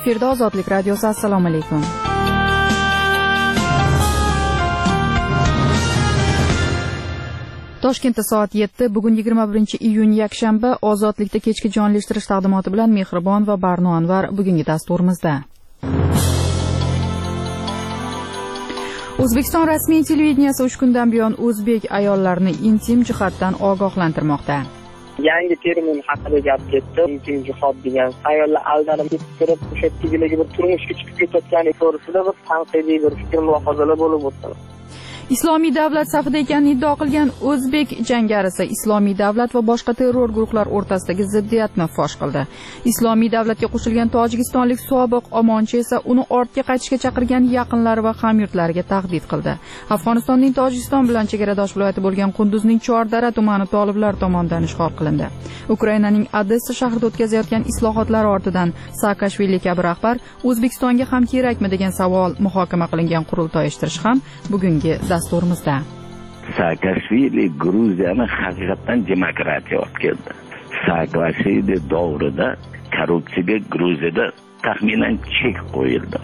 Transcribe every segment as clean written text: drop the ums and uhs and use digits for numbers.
Efirda Ozodlik radiosi. Assalomu alaykum. Toshkentda soat 7, bugun 21-iyun yakshanba. Ozodlikda kechki jonlashtirish taqdimoti bilan Mehribon va Barno Anvar bugungi dasturimizda. O'zbekiston rasmiy televideniyasi 3 kundan buyon o'zbek ayollarini intim jihatdan ogohlantirmoqda. Yangi termin haqida gap ketdi. Intim jihod degan ayollar aldanib turib, o'sha tigilega bir turmushga chiqib ketayotgani to'g'risida bir tanqidiy bir fikr mulohazalar bo'lib o'tdi. Islomiy davlat safida ekanini iddao qilgan o'zbek jangarisi Islomiy davlat va boshqa terror guruhlar o'rtasidagi ziddiyatni fosh qildi. Islomiy davlatga qo'shilgan tojikistonlik sobiq omonchi esa uni ortga qaytishga chaqirgan yaqinlari va hamyurtlariga tahdid qildi. Afg'onistonning Tojikiston bilan chegaradosh viloyati bo'lgan Qunduzning Chordara tumani toliblar tomonidan ishg'ol qilindi. Ukrainaning Odessa shahrida o'tkazayotgan islohotlar ortidan Saakashvili kabi rahbar O'zbekistonga ham kerakmi degan savol muhokama qilingan qurultoy ishtirishi ham bugungi dasturimizda. Saakashvili Gruziyani haqiqatan demokratiya olib keldi. Saakashvili davrida korrupsiyaga Gruziyada taxminan chek qo'yildi.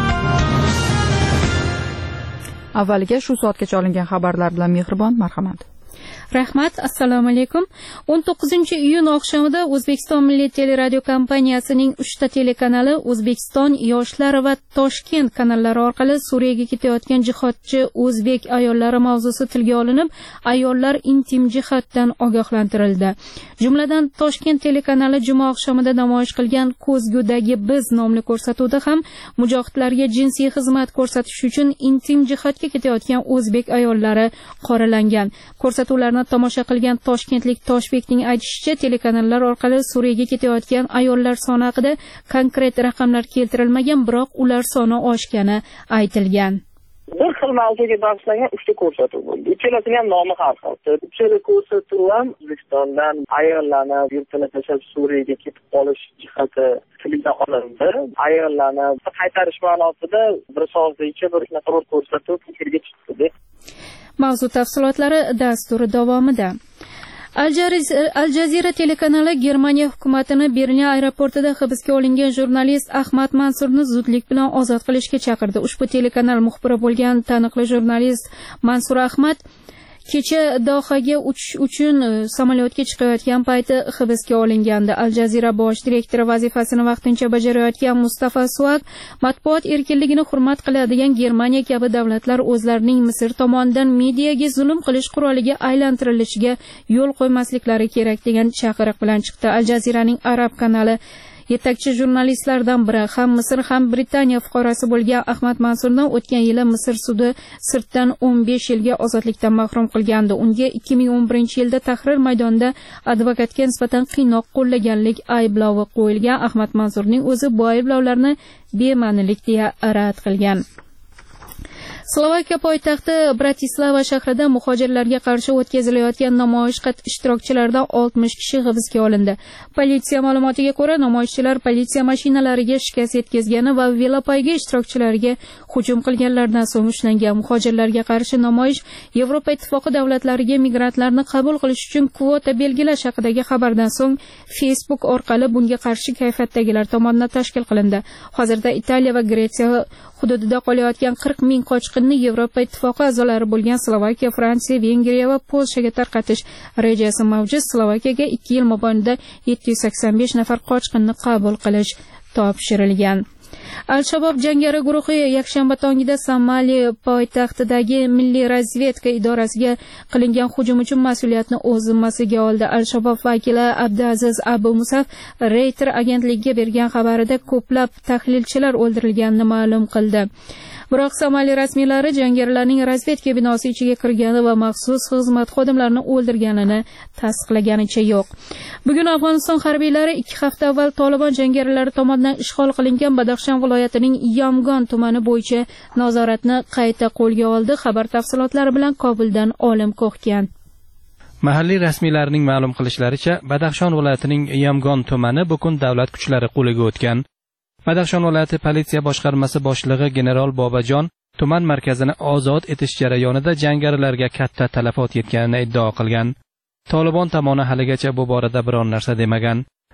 Avvaliga shu soatgacha olingan xabarlar bilan Mehribon, marhamat. Rahmat, assalomu alaykum. 19-iyun oqshomida O'zbekiston Milliy teleradio kompaniyasining 3 ta telekanali O'zbekiston yoshlari va Toshkent kanallari orqali Suriyaga ketayotgan jihodchi o'zbek ayollari mavzusi tilga olinib, ayollar intim jihatdan ogohlantirildi. Jumladan Toshkent telekanali juma oqshomida namoyish qilgan Ko'zgudagi biz nomli ko'rsatuvda ham mujohidlarga jinsiy xizmat ko'rsatish uchun intim jihatga ketayotgan o'zbek ayollari qoralangan. Ko'rsatuvlarni tomosha qilgan toshkentlik Toshbekning aytishicha, telekanallar orqali Suriyaga ketayotgan ayollar soni haqida konkret raqamlar keltirilmagan, biroq ular soni oshgani aytilgan. Bir xil mavzuga bag'ishlangan 3 ta ko'rsatuv bo'ldi. Ikkalasining ham nomi har xil. Uchala ko'rsatuv ham O'zbekistondan ayollarni yurtini tashlab Suriyaga ketib qolish jihati tilga olindi. Ayollarni qaytarish ma'nosida bir soatgacha bir ko'rsatuv efirga chiqdi. Mavzu tafsilotlari dasturi davomida. Al Jazeera telekanali Germaniya hukumatini Berlin aeroportida hibsga olingan jurnalist Ahmad Mansurni zudlik bilan ozod qilishga chaqirdi. Ushbu telekanal muxbiri bo'lgan taniqli jurnalist Mansur Ahmad kecha Dohaga uchish uchun samolyotga chiqayotgan payti hibsga olingandi. Al Jazeera bosh direktori vazifasini vaqtincha bajarayotgan Mustafa Suak matbuot erkinligini hurmat qiladigan Germaniya kabi davlatlar o'zlarining Misr tomonidan mediaga zulm qilish quroliga aylantirilishiga yo'l qo'ymasliklari kerak degan chaqiriq bilan chiqdi. Al Jazeeraning arab kanali yetakchi jurnalistlardan biri ham Misr ham Britaniya fuqarosi bo'lgan Ahmad Mansurni o'tgan yili Misr sudi sirtdan 15 yilga ozodlikdan mahrum qilgandi. Unga 2011-yilda Tahrir maydonida advokatga nisbatan qiynoq qo'llaganlik ayblovi qo'yilgan. Ahmad Mansurning o'zi bu ayblovlarni bema'nilik deya rad qilgan. Slovakiya poytaxti Bratislava shahrida muhojirlarga qarshi o'tkazilayotgan namoyish ishtirokchilaridan 60 kishi hibsga olindi. Politsiya ma'lumotiga ko'ra, namoyishchilar politsiya mashinalariga shikast yetkazgani va velopoyga ishtirokchilariga hujum qilganlardan so'ng ushlangan. Muhojirlarga qarshi namoyish Yevropa Ittifoqi davlatlariga migrantlarni qabul qilish uchun kvota belgilash haqidagi xabardan so'ng Facebook orqali bunga qarshi kayfiyatdagilar tomonidan tashkil qilindi. Hozirda Italiya va Gretsiya hududida qolayotgan 40 ming qochqinni Yevropa Ittifoqi a'zolari bo'lgan Slovakiya, Fransiya, Vengriya va Polshaga tarqatish rejasi mavjud. Slovakiyaga 2 yil mobaynida 785 nafar qochqinni qabul qilish topshirilgan. Al-Shabob jangari guruhi yakshanba tongida Somali poytaxtidagi Milliy razvedka idorasiga qilingan hujum uchun mas'uliyatni o'z zimmasiga oldi. Al-Shabob vakili Abdulaziz Abu Musaf Reuters agentligiga bergan xabarida ko'plab tahlilchilar o'ldirilganini ma'lum qildi. Biroq Somali rasmiylari jangarilarning razvedka binosi ichiga kirgani va maxsus xizmat xodimlarini o'ldirganini tasdiqlaganicha yo'q. Bugun Afg'oniston harbiylari 2 hafta avval Tolibon jangarilari tomonidan ishg'ol qilingan Badaxshon viloyatining Yamgon tumani bo'yicha nazoratni qayta qo'lga oldi. Xabar tafsilotlari bilan Kobuldan Olim Ko'xgan. Mahalliy rasmiylarning ma'lum qilishlaricha, Badaxshon viloyatining Yamgon tumani bugun davlat kuchlari qo'liga o'tgan. Badaxshon viloyati politsiya boshqarmasi boshlig'i general Bobajon tuman markazini ozod etish jarayonida jangarilarga katta talafot yetganini iddao qilgan. Tolibon tomoni haligacha bu borada biror narsa demagan.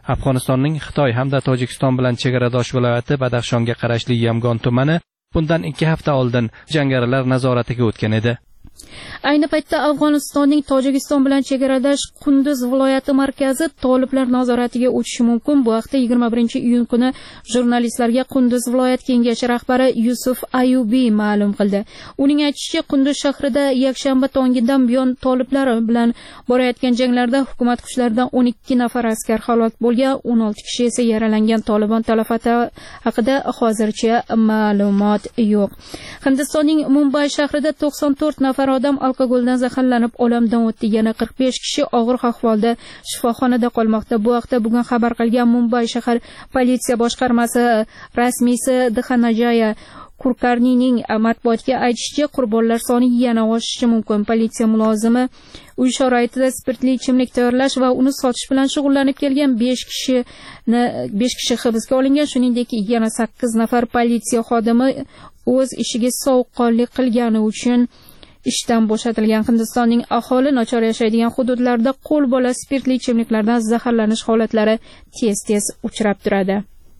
Afg'onistonning Xitoy hamda Tojikiston bilan chegaradosh viloyati Badaxshonga qarashli Yamgon tumani bundan 2 hafta oldin jangarilar nazoratiga o'tgan edi. Ayni paytda Afg'onistonning Tojikiston bilan chegaradosh Qunduz viloyati markazi toliblar nazoratiga o'tishi mumkin. Bu haqda 21-iyun kuni jurnalistlarga Qunduz viloyat kengashi rahbari Yusuf Ayubiy ma'lum qildi. Uning aytishicha, Qunduz shahrida yakshanba tongidan buyon toliblar bilan borayotgan janglarda hukumat kuchlaridan 12 nafar askar halok bo'lgan, 16 kishi esa yaralangan. Tolibon talafoti haqida hozircha ma'lumot yo'q. Hindistonning Mumbay shahrida 94 nafar odam alkogoldan zaharlanib olamdan o'tdi. Yana 45 kishi og'ir ahvolda shifoxonada qolmoqda. Bu haqda bugun xabar qilgan Mumbay shahar politsiya boshqarmasi rasmiysi Dhananjaya Kulkarnining matbuotga aytishicha, qurbonlar soni yana oshishi mumkin. Politsiya mulozimi uy sharoitida spirtli ichimlik tayyorlash va uni sotish bilan shug'ullanib kelgan 5 kishi hibsga olingan. Shuningdek, yana 8 nafar politsiya xodimi o'z ishiga sovuqqonlik qilgani uchun ishdan bo'shatilgan. Hindistonning aholi nachor yashaydigan hududlarda qo'lbola spirtli ichimliklardan zaharlanish holatlari tez-tez uchrab turadi.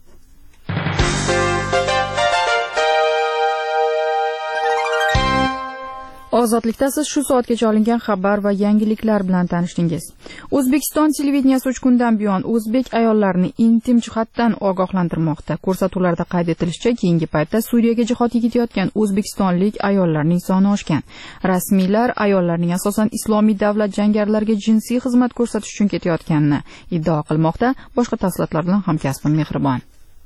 Ozodlikda siz shu soatgacha olingan xabar va yangiliklar bilan tanishdingiz. O'zbekiston televideniyasi 3 kundan buyon o'zbek ayollarini intim jihatdan ogohlantirmoqda. Ko'rsatuvlarda qayd etilishicha, keyingi paytda Suriyaga jihodga ketayotgan o'zbekistonlik ayollarning soni oshgan. Rasmiylar ayollarning asosan Islomiy davlat jangarilariga jinsiy xizmat ko'rsatish uchun ketayotganini iddao qilmoqda. Boshqa tafsilotlar bilan hamkasbim Mehribon.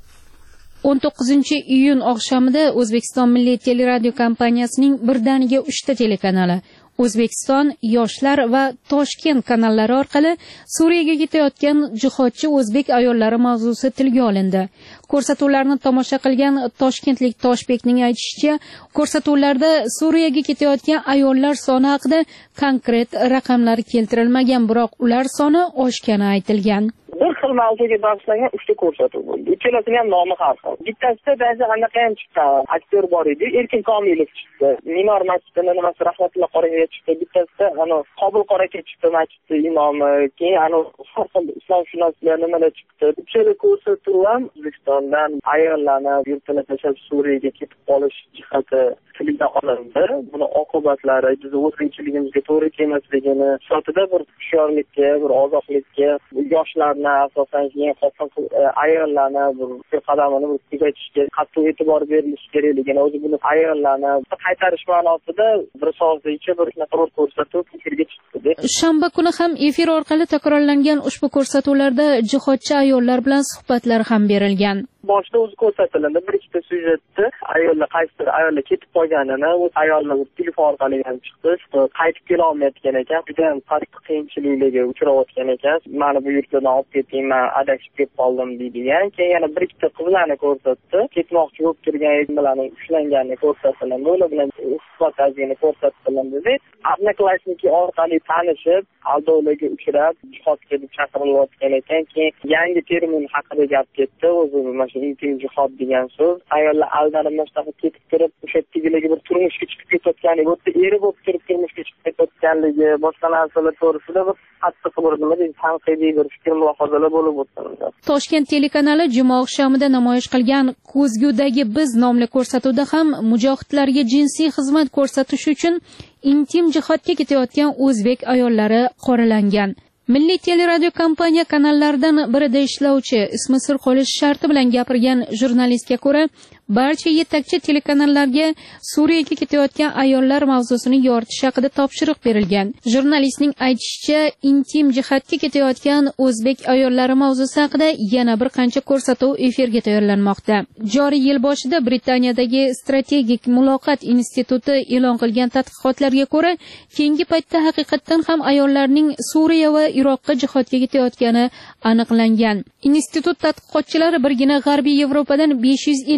19-iyun oqshomida O'zbekiston Milliy teleradio kompaniyasining birdaniga 3 ta telekanali O'zbekiston, Yoshlar va Toshkent kanallari orqali Suriyaga ketayotgan jihodchi o'zbek ayollari mavzusi tilga olindi. Ko'rsatuvlarni tomosha qilgan toshkentlik Toshbekning aytishicha, ko'rsatuvlarda Suriyaga ketayotgan ayollar soni haqida konkret raqamlar keltirilmagan, biroq ular soni oshgani aytilgan. Bir xil mavzuga bag'ishlangan 3 ta ko'rsatuv bo'ldi. Ikkalasining ham nomi har xil. Bittasida ba'zi anaqa ham chiqqan, aktyor bor edi, Erkin Komilov chiqdi. Minor masjidining nimasi Rahmatulloh Qoraga chiqdi. Bittasida Qobul Qoraga chiqdi masjidi imomi. Keyin har xil islomshunoslar nimalar chiqdi. Ikkala ko'rsatuv ham O'zbekistondan ayollarni yurtini tashlab Suriyaga ketib qolish jihati tilga olindi. Buni oqibatlari biz o'zbekchiligimizga to'g'ri kelmasligini, sifatida bir hushyorlikka, bir ogohlikka, yoshlarni asosan keyin ayollarni bir qadamini kuzatishga qattiq e'tibor berilishi kerakligini, o'zi buni ayollarni qaytarish ma'nosida bir soatgacha bir ko'rsatuv efirga chiqdi. Shanba kuni ham efir orqali takrorlangan ushbu ko'rsatuvlarda jihodchi ayollar bilan suhbatlar ham berilgan. Boshda o'zi ko'rsatiladi, bir ikkita syujetda ayollar qaysidir ayollar ketib qolganini, o'z ayollar telefon orqali ham chiqdi, qaytib kela olmayotgan ekan, juda ham qiyinchiliklarga uchrayotgan ekan. Mani bu yurtdan olib keting, men adashib ketib qoldim deydigan. Keyin yana bir ikkita qizlarni ko'rsatdi, ketmoqchi bo'lib turgan bilan ushlanganini ko'rsatildi, ular bilan suhbatlashganini ko'rsatildi. Odnoklassniki orqali tanishib, aldovlarga uchrab, jihodga deb chaqirilayotgan ekan. Keyin yangi termin haqida gap ketdi, o'zi intim jihod degan so'z. Ayollar aldanib mashtaqa ketib turib, o'sha tigilarga bir turmushga chiqib ketayotganligi, o'tda eri bo'lib turib turmushga chiqib ketayotganligi, boshqa narsalar to'g'risida bir qattiq bir nima deydi, tanqidiy bir fikr mulohazalar bo'lib o'tdi. Toshkent telekanali juma oqshomida namoyish qilgan Ko'zgudagi biz nomli ko'rsatuvda ham mujohidlarga jinsiy xizmat ko'rsatish uchun intim jihodga ketayotgan o'zbek ayollari qoralangan. Milliy teleradio kompaniya kanallaridan birida ishlovchi, ismi sir qolishi sharti bilan gapirgan jurnalistga ko'ra, barcha yetakchi telekanallarga Suriyaga ketayotgan ayollar mavzusini yoritish haqida topshiriq berilgan. Jurnalistning aytishicha, intim jihatga ketayotgan o'zbek ayollari mavzusi haqida yana bir qancha ko'rsatuv efirga tayyorlanmoqda. Joriy yil boshida Britaniyadagi Strategik muloqot instituti e'lon qilgan tadqiqotlarga ko'ra, keyingi paytda haqiqatan ham ayollarning Suriya va Iroqqa jihodga ketayotgani aniqlangan. Institut tadqiqotchilari birgina G'arbiy Yevropadan 550 ga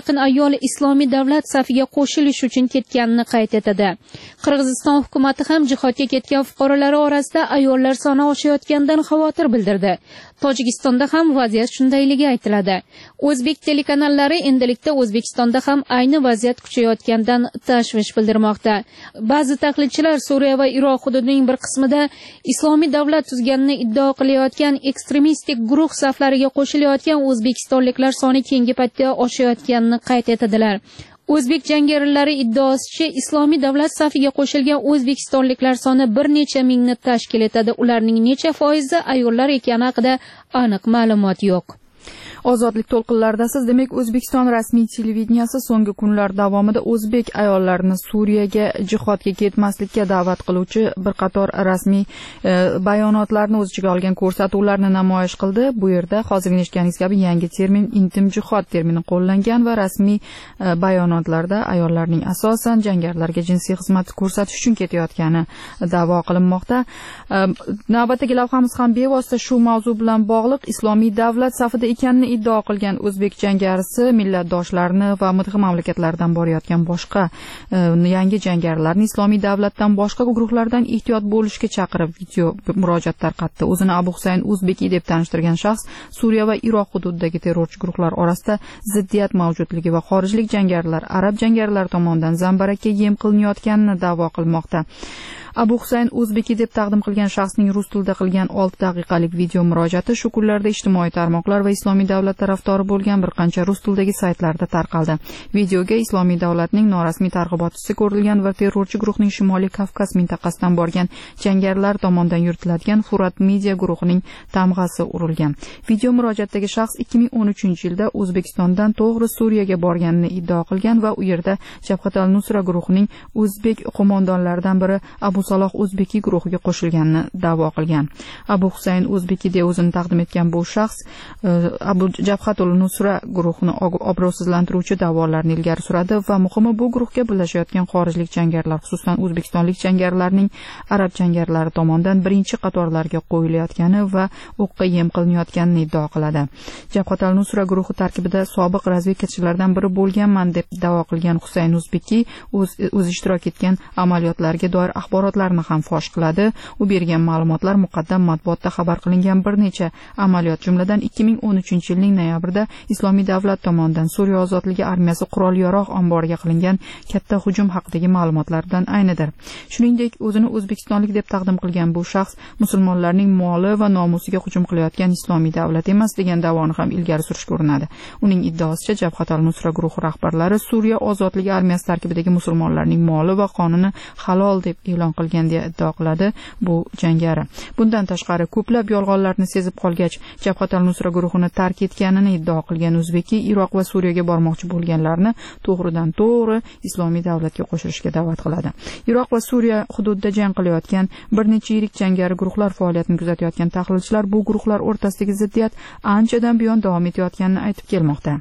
yaqin ayol Islomiy davlat safiga qo'shilish uchun ketganini qayd etadi. Qirg'iziston hukumati ham jihodga ketgan fuqarolari orasida ayollar soni oshayotganidan xavotir bildirdi. Tojikistonda ham vaziyat shundayligi aytiladi. O'zbek telekanallari endilikda O'zbekistonda ham ayni vaziyat kuchayotganidan tashvish bildirmoqda. Ba'zi tahlilchilar Suriya va Iroq hududining bir qismida Islomiy davlat tuzganini iddao qilayotgan ekstremistik guruh saflariga qo'shilayotgan o'zbekistonliklar soni keyingi paytda oshayotganini qayd etadilar. O'zbek jangarilari iddaosicha Islomiy davlat safiga qo'shilgan o'zbekistonliklar soni bir necha mingni tashkil etadi. Ularning necha foizi ayollar ekani haqida aniq ma'lumot yo'q. Ozodlik to'lqinlaridasiz. Demak, O'zbekiston rasmiy televideniyasi so'nggi kunlar davomida o'zbek ayollarini Suriyaga jihodga ketmaslikka da'vat qiluvchi bir qator rasmiy bayonotlarni o'z ichiga olgan ko'rsatuvlarni namoyish qildi. Bu yerda hozirgi eshitganingiz kabi yangi termin intim jihod termini qo'llangan va rasmiy bayonotlarda ayollarning asosan jangarilarga jinsiy xizmat ko'rsatish uchun ketayotgani da'vo qilinmoqda. Navbatdagi lavhamiz ham bevosita shu mavzu bilan bog'liq. Islomiy davlat safida ekanini iddao qilgan o'zbek jangarisi millatdoshlarini va mudhiq mamlakatlardan borayotgan boshqa yangi jangarilarni Islomiy davlatdan boshqa guruhlardan ehtiyot bo'lishga chaqirib video murojaat tarqatdi. O'zini Abu Husayn Uzbeki deb tanishtirgan shaxs Suriya va Iroq hududidagi terrorchi guruhlar orasida ziddiyat mavjudligi va xorijlik jangarilar arab jangarilari tomonidan zambarakka yem qilinayotganini da'vo qilmoqda. Abu Husayn Uzbeki deb taqdim qilgan shaxsning rus tilida qilgan 6 daqiqalik video murojaati shu kunlarda ijtimoiy tarmoqlar va Islomiy davlat tarafdori bo'lgan bir qancha rus tilidagi saytlarda tarqaldi. Videoga Islomiy davlatning norasmiy targ'ibotchisi ko'rilgan va terrorchi guruhning Shimoliy Kavkaz mintaqasidan borgan jangarilar tomonidan yuritiladigan Furat Media guruhining tamg'asi urilgan. Video murojaatdagi shaxs 2013-yilda O'zbekistondan to'g'ri Suriyaga borganini iddao qilgan va u yerda Jabhat al-Nusra guruhining o'zbek qo'mondonlaridan biri Abu Saloh Uzbeki guruhiga qo'shilganini da'vo qilgan. Abu Husayn Uzbeki deb o'zini taqdim etgan bu shaxs Abu Jabhatul Nusra guruhini obro'sizlantiruvchi da'volarni ilgari suradi va muhimi bu guruhga birlashayotgan xorijlik jangarilar, xususan o'zbekistonlik jangarilarning arab jangarilari tomonidan birinchi qatorlarga qo'yilayotgani va o'qqa yem qilinayotganini iddao qiladi. Jabhatul Nusra guruhi tarkibida sobiq razvedkachilardan biri bo'lganman deb da'vo qilgan Husayn Uzbeki o'zi ishtirok etgan amaliyotlarga doir axborotlarni ham fosh qiladi. U bergan ma'lumotlar muqaddam matbuotda xabar qilingan bir necha amaliyot, jumladan 2013-yilning noyabrida Islomiy davlat tomonidan Suriya ozodligi armiyasi qurol-yarog' omboriga qilingan katta hujum haqidagi ma'lumotlardan aynidir. Shuningdek, o'zini o'zbekistonlik deb taqdim qilgan bu shaxs musulmonlarning moli va nomusiga hujum qilayotgan Islomiy davlat emas degan da'voni ham ilgari surishga urinadi. Uning iddaosicha Jabhat al-Nusra guruhi rahbarlari Suriya ozodligi armiyasi tarkibidagi musulmonlarning moli va qonini halol deb e'lon qilgan deya iddao qiladi bu jangari. Bundan tashqari ko'plab yolg'onlarni sezib qolgach, Jabhat al-Nusra guruhini tark etganini iddao qilgan O'zbeki Iroq va Suriyaga bormoqchi bo'lganlarni to'g'ridan to'g'ri Islomiy davlatga qo'shilishga da'vat qiladi. Iroq va Suriya hududida jang qilayotgan bir necha yirik jangari guruhlar faoliyatini kuzatayotgan tahlilchilar bu guruhlar o'rtasidagi ziddiyat anchadan buyon davom etayotganini aytib kelmoqda.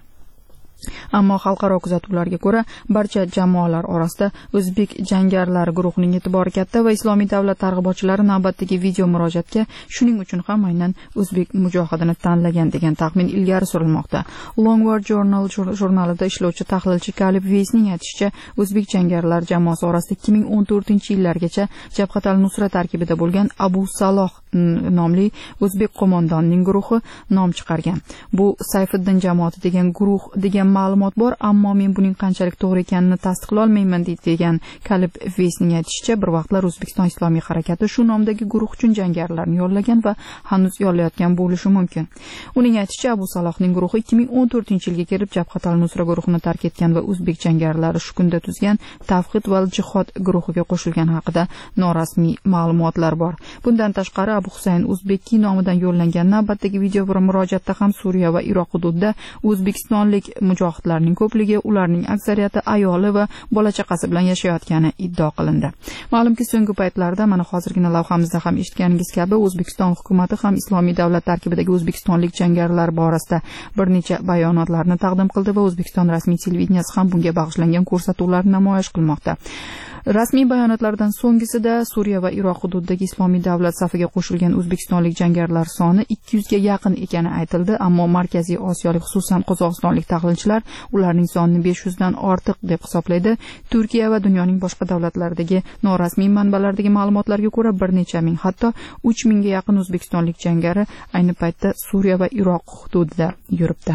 Ammo xalqaro kuzatuvlarga ko'ra, barcha jamoalar orasida o'zbek jangarilari guruhining e'tibori katta va Islomiy davlat targ'ibotchilari navbatdagi video murojaatga shuning uchun ham aynan o'zbek mujohidini tanlagan degan taxmin ilgari surilmoqda. Longword Journal jurnalida ishlovchi tahlilchi Kalib Veysning aytishicha, o'zbek jangarilar jamoasi orasida 2014-yillargacha Jabhat al-Nusra tarkibida bo'lgan Abu Saloh nomli o'zbek qo'mondonning guruhi nom chiqargan. Bu Sayfiddin jamoati degan guruh degan ma'lumot bor, ammo men buning qanchalik to'g'ri ekanini tasdiqlay olmayman degan Kalib Veysning aytishicha, bir vaqtlar O'zbekiston Islomiy harakati shu nomdagi guruh uchun jangarilarni yollagan va hanuz yollayotgan bo'lishi mumkin. Uning aytishicha, Abu Salohning guruhi 2014-yilga kelib Jabhat al-Nusra guruhini tark etgan va o'zbek jangarilari shu kunda tuzgan Tavhid va jihod guruhiga qo'shilgan haqida norasmiy ma'lumotlar bor. Bundan tashqari Abu Husayn Uzbeki nomidan yo'llangan navbatdagi video bir murojaatda ham Suriya va Iroq hududida o'zbekistonlik mujohidlarning ko'pligi, ularning aksariyati ayoli va bola chaqasi bilan yashayotgani iddao qilindi. Ma'lumki, so'nggi paytlarda mana hozirgina lavhamizda ham eshitganingiz kabi O'zbekiston hukumati ham Islomiy davlat tarkibidagi o'zbekistonlik jangarilar borasida bir necha bayonotlarni taqdim qildi va O'zbekiston rasmiy televideniyasi ham bunga bag'ishlangan ko'rsatuvlarni namoyish qilmoqda. Rasmiy bayonotlardan so'nggisida Suriya va Iroq hududidagi Islomiy davlat safiga qo'shilgan o'zbekistonlik jangarilar soni 200 ga yaqin ekani aytildi, ammo Markaziy Osiyolik, xususan Qozog'istonlik tahlilchilar ularning sonini 500 dan ortiq deb hisoblaydi. Turkiya va dunyoning boshqa davlatlaridagi norasmiy manbalardagi ma'lumotlarga ko'ra bir necha ming, hatto 3000 ga yaqin o'zbekistonlik jangari ayni paytda Suriya va Iroq hududida yuribdi.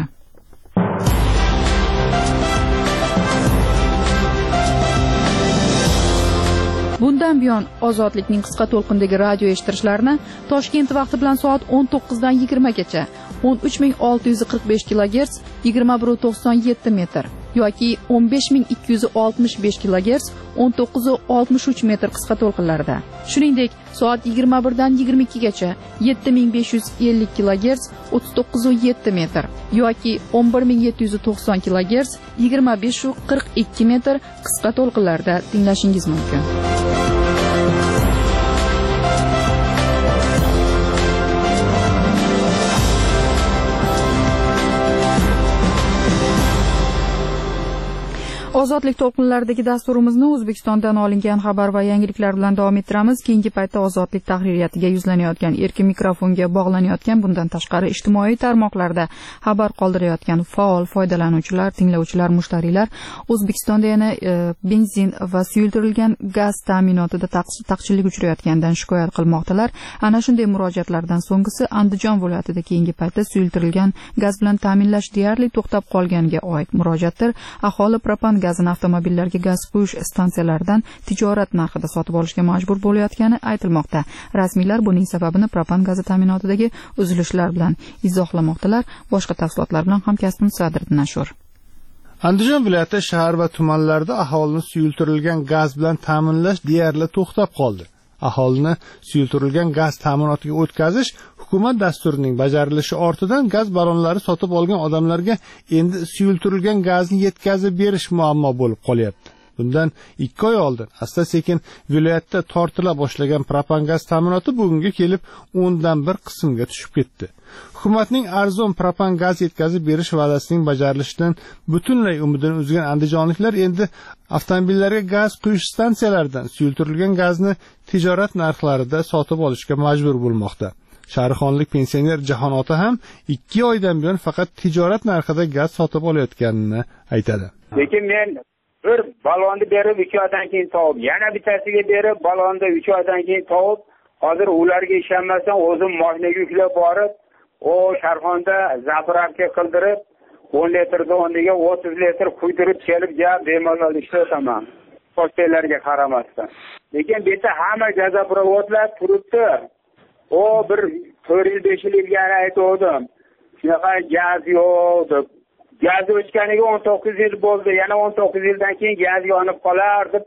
Bundan buyon Ozodlikning qisqa to'lqindagi radio eshittirishlarini Toshkent vaqti bilan soat 19 dan 20 gacha 13645 kHz 2197 metr yoki 15265 kHz 1963 metr qisqa to'lqinlarida. Shuningdek, soat 21 dan 22 gacha 7550 kHz 39.7 metr yoki 11790 kHz 25.42 metr qisqa to'lqinlarda tinglashingiz mumkin. Ozodlik to'lqinlaridagi dasturimizni O'zbekistondan olingan xabar va yangiliklar bilan davom ettiramiz. Keyingi paytda Ozodlik tahririyatiga yuzlanayotgan, erkin mikrofonga bog'lanayotgan, bundan tashqari ijtimoiy tarmoqlarda xabar qoldirayotgan faol foydalanuvchilar, tinglovchilar, mushtariylar O'zbekistonda yana benzin va suyultirilgan gaz ta'minotida taqchillik uchrayotganidan shikoyat qilmoqdalar. Ana shunday murojaatlardan so'nggisi Andijon viloyatida keyingi paytda suyultirilgan gaz bilan ta'minlash deyarli to'xtab qolganiga oid murojaatdir. Aholi propan gazini avtomobillarga gaz quyish stansiyalaridan tijorat narxida sotib olishga majbur bo'layotgani aytilmoqda. Rasmiylar buning sababini propan gazi ta'minotidagi uzilishlar bilan izohlamoqdalar. Boshqa tafsilotlar bilan hamkasbim Sadriddin Ashur. Andijon viloyati shahar va tumanlarda aholini suyultirilgan gaz bilan ta'minlash deyarli to'xtab qoldi. Aholini suyultirilgan gaz ta'minotiga o'tkazish hukumat dasturining bajarilishi ortidan gaz ballonlari sotib olgan odamlarga endi suyultirilgan gazni yetkazib berish muammo bo'lib qolyapti. Bundan 2 oy oldin asta-sekin viloyatda tortila boshlagan propan gaz ta'minoti bugunga kelib 10 dan 1 qismga tushib ketdi. Hukumatning arzon propan gaz yetkazib berish va'dasining bajarilishidan butunlay umidini uzgan andijonliklar endi avtomobillarga gaz quyish stansiyalaridan suyultirilgan gazni tijorat narxlarida sotib olishga majbur bo'lmoqda. Shahrixonlik pensioner Jahon ota ham 2 oydan buyon faqat tijorat narxida gaz sotib olayotganini aytadi. Lekin men bir ballonni berib 2 oydan keyin topib, yana bittasiga berib ballonni 3 oydan keyin topib, hozir ularga ishonmasam o'zim mashinaga yuklab borib, o Sharxonda zapravka qildirib 10 litrda o'rniga 30 litr quydirib kelib, ja bemalol ishlataman. Pochtalarga qaramasdan. Lekin bu yerda hamma gazoprovodlar turibdi. O bir 4-5 yil ilgari aytdim. Shunaqa gaz yo'q deb. Gaz o'chganiga 19 yil bo'ldi. Yana 19 yildan keyin gaz yonib qolar deb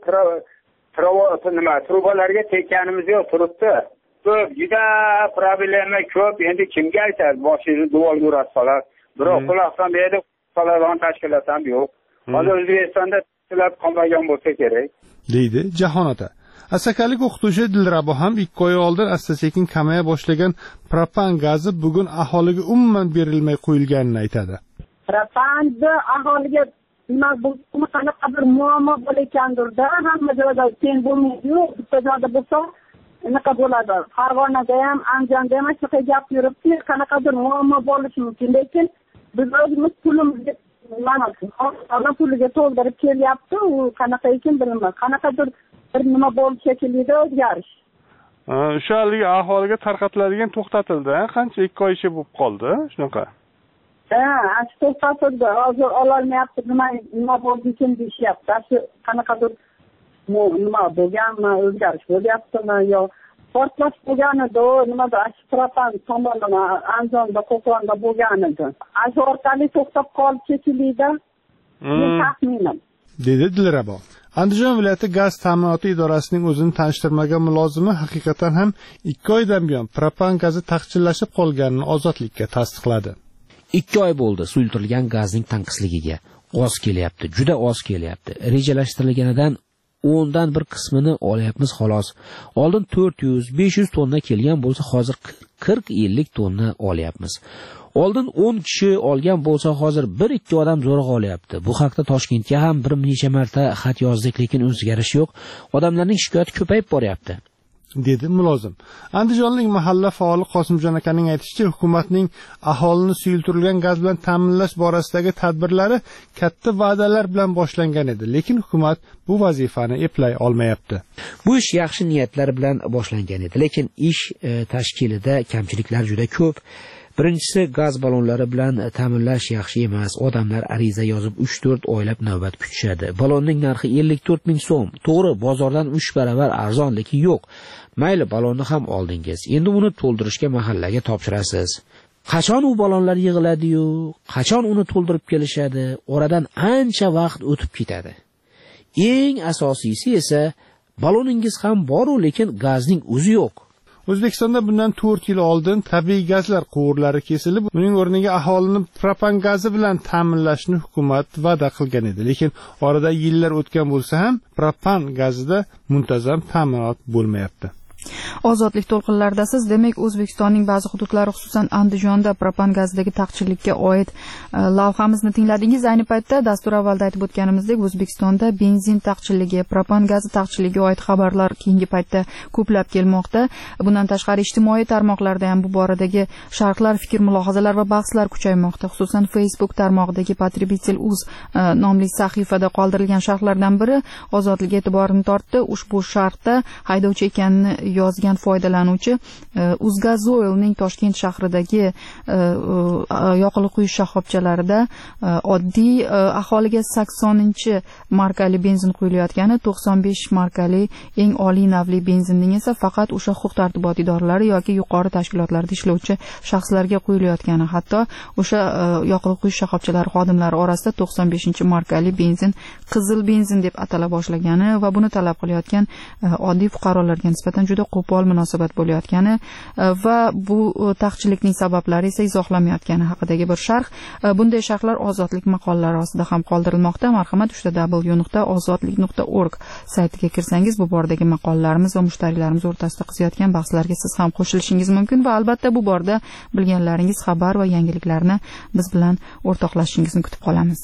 trubalarga tekkanimiz yo'q turibdi. Ko'p, juda problema ko'p. Endi kimga aytadi? Boshingizni duolga urib qoladi. Biroq quloqdan berdi, qoladigan tashkilot ham yo'q. Hozir O'zbekistonda tilab qolmagan bo'lsa kerak, deydi Jahon ota. Asakalik o'qituvchi Dilrabo ham 2 oy oldin asta-sekin kamaya boshlagan propan gazi bugun aholiga umuman berilmay qo'yilganini aytadi. Propanni aholiga nima bu qanaqa bir muammo bo'layotgandirda, hamma joyda teng bo'lmaydi-yu, bitta joyda bo'lsa nima bo'ladi? Farg'onada ham, Andijonda ham shunaqa gap yuribdi, qanaqadir muammo bo'lishi mumkin, lekin biz o'zimiz pulimizni mana puliga to'ldirib kelyapti, u qanaqa ekan bilmayman. Qanaqadir bir nima bo'lishi shekillida o'zgarish. O'sha haligi aholiga tarqatiladigan to'xtatildi, qancha 2 oy ichi bo'lib qoldi, shunaqa. To'xtatildi, hozir ololmayapti, nima bo'ldi ekan deyishyapti. Shu qanaqadir nima bo'lganmi, o'zgarish bo'lyaptimi yo portlash bo'lganida, nimada propan tomonidan Andijonda, Qo'qonda bo'lgan edi. Shu orqali to'xtab qolib shekillida, taxminan, dedi Dilrabo. Andijon viloyati gaz ta'minoti idorasining o'zini tanishtirmagan mulozimi haqiqatan ham 2 oydan buyon propan gazi taqchillashib qolganini Ozodlikka tasdiqladi. 2 oy bo'ldi suyultirilgan gazning tanqisligiga. Oz kelyapti, juda oz kelyapti. Rejalashtirilganidan 10 dan 1 qismini olyapmiz xolos. Oldin 400-500 tonna kelgan bo'lsa, hozir 40-50 tonna olyapmiz. Oldin 10 kishi olgan bo'lsa, hozir 1-2 odam zo'rg'a olyapti. Bu haqda Toshkentga ham bir necha marta xat yozdik, lekin o'zgarish yo'q. Odamlarning shikoyati ko'payib boryapti, dedi mulozim. Andijonlik mahalla faoli Qosimjon akaning aytishicha, hukumatning aholini suyultirilgan gaz bilan ta'minlash borasidagi tadbirlari katta va'dalar bilan boshlangan edi, lekin hukumat bu vazifani eplay olmayapti. Bu ish yaxshi niyatlar bilan boshlangan edi, lekin ish tashkilida kamchiliklar juda ko'p. Birinchisi, gaz ballonlari bilan ta'minlash yaxshi emas. Odamlar ariza yozib 3-4 oylab navbat kutishadi. Ballonning narxi 54 ming so'm. To'g'ri, bozordan 3 baravar arzon, lekin yo'q. Mayli, ballonni ham oldingiz. Endi uni to'ldirishga mahallaga topshirasiz. Qachon u ballonlar yig'iladi-yu, qachon uni to'ldirib kelishadi? Oradan ancha vaqt o'tib ketadi. Eng asosiysi esa balloningiz ham bor-u, lekin gazning o'zi yo'q. O'zbekistonda bundan 4 yil oldin tabiiy gazlar quvurlari kesilib, uning o'rniga aholini propan gazi bilan ta'minlashni hukumat va'da qilgan edi, lekin orada yillar o'tgan bo'lsa ham propan gazida muntazam ta'minot bo'lmayapti. Ozodlik to'lqinlaridasiz. Demak, O'zbekistonning ba'zi hududlari, xususan Andijonda propan gazidagi taqchillikka oid lavhamizni tingladingiz. Ayni paytda dastur avvalda aytib o'tganimizdek, O'zbekistonda benzin taqchilligi, propan gazi taqchilligiga oid xabarlar keyingi paytda ko'plab kelmoqda. Bundan tashqari ijtimoiy tarmoqlarda ham bu boradagi sharhlar, fikr-mulohazalar va bahslar kuchaymoqda. Xususan Facebook tarmog'idagi Potribitel.uz nomli sahifada qoldirilgan sharhlardan biri Ozodlik e'tiborini tortdi. Ushbu sharhda haydovchi ekanini yozgan foydalanuvchi Uzgazoilning Toshkent shahridagi yoqilg'i quyish shoxobchalarida oddiy aholiga 80-markali benzin quyilayotgani, 95 markali eng oliy navli benzinning esa faqat o'sha huquq-tartibot idoralari yoki yuqori tashkilotlarda ishlovchi shaxslarga quyilayotgani, hatto o'sha yoqilg'i quyish shoxobchalari xodimlari orasida 95-markali benzin qizil benzin deb atala boshlagani va buni talab qilayotgan oddiy fuqarolarga nisbatan juda qo'pol munosabat bo'layotgani va bu taqchillikning sabablari esa izohlamayotgani haqidagi bir sharh. Bunday sharhlar Ozodlik maqolalari ostida ham qoldirilmoqda. Marhamat, www.ozodlik.org saytiga kirsangiz bu boradagi maqolalarimiz va mushtariylarimiz o'rtasida qiziyotgan bahslarga siz ham qo'shilishingiz mumkin va albatta bu borada bilganlaringiz, xabar va yangiliklarni biz bilan o'rtoqlashishingizni kutib qolamiz.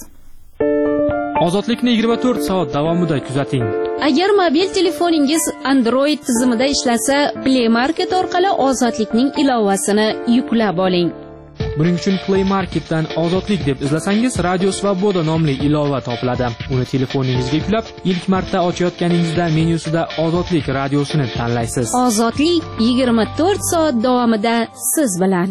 Ozodlikni 24 soat davomida kuzating. Agar mobil telefoningiz Android tizimida ishlasa, Play Market orqali Ozodlikning ilovasini yuklab oling. Buning uchun Play Marketdan Ozodlik deb izlasangiz, Radio Svoboda nomli ilova topiladi. Uni telefoningizga yuklab, ilk marta ochayotganingizda menyusida Ozodlik radiosini tanlaysiz. Ozodlik 24 soat davomida siz bilan.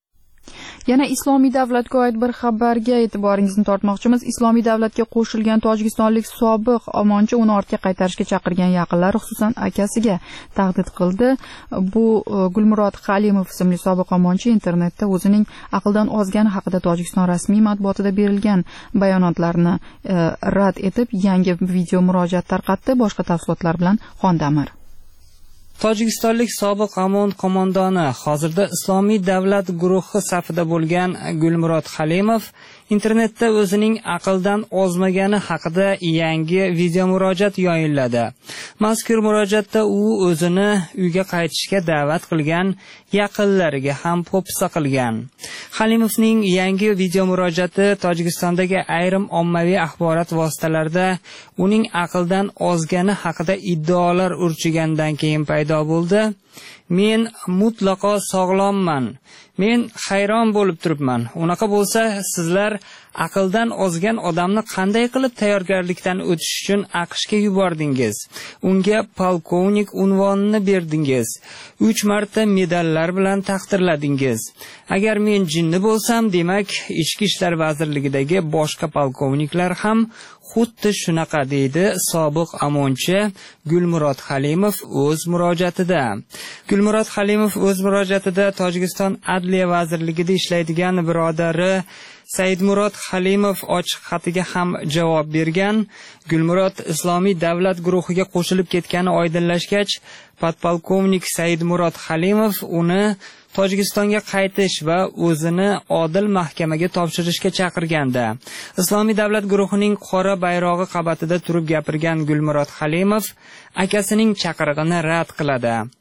Yana Islomiy davlatga oid bir xabarga e'tiboringizni tortmoqchimiz. Islomiy davlatga qo'shilgan tojikistonlik sobiq omonchi uni ortga qaytarishga chaqirgan yaqinlari, xususan akasiga tahdid qildi. Bu Gulmurod Halimov ismli sobiq omonchi internetda o'zining aqldan ozgani haqida Tojikiston rasmiy matbuotida berilgan bayonotlarni rad etib, yangi video murojaat tarqatdi. Boshqa tafsilotlar bilan Xondamir. Tojikistonlik sobiq Amon qo'mondoni, hozirda Islomiy davlat guruhi safida bo'lgan Gulmurod Halimov internetda o'zining aqldan ozmagani haqida yangi video murojaat yo'lladi. Mazkur murojaatda u o'zini uyga qaytishga da'vat qilgan, yaqinlariga ham po'pisa qilgan. Halimovning yangi video murojaati Tojikistondagi ayrim ommaviy axborot vositalarida uning aqldan ozgani haqida iddaolar urchigandan keyin paydo bo'ldi. Men mutlaqo sog'lomman. Men hayron bo'lib turibman. Unaqa bo'lsa, sizlar aqldan ozgan odamni qanday qilib tayyorgarlikdan o'tish uchun AQShga yubordingiz? Unga polkovnik unvonini berdingiz. 3 marta medallar bilan taqdirladingiz. Agar men jinni bo'lsam, demak, Ichki ishlar vazirligidagi boshqa polkovniklar ham xuddi shunaqa, deydi sobiq amonchi Gulmurod Halimov o'z murojaatida. Gulmurod Halimov o'z murojaatida Tojikiston Adliya vazirligida ishlaydigan birodari Saidmurod Halimov ochiq xatiga ham javob bergan. Gulmurod Islomiy davlat guruhiga qo'shilib ketgani oydinlashgach, podpolkovnik Saidmurod Halimov uni Tojikistonga qaytish va o'zini odil mahkamaga topshirishga chaqirganda, Islomiy davlat guruhining qora bayrog'i qabatida turib gapirgan Gulmurod Halimov akasining chaqirig'ini rad qiladi.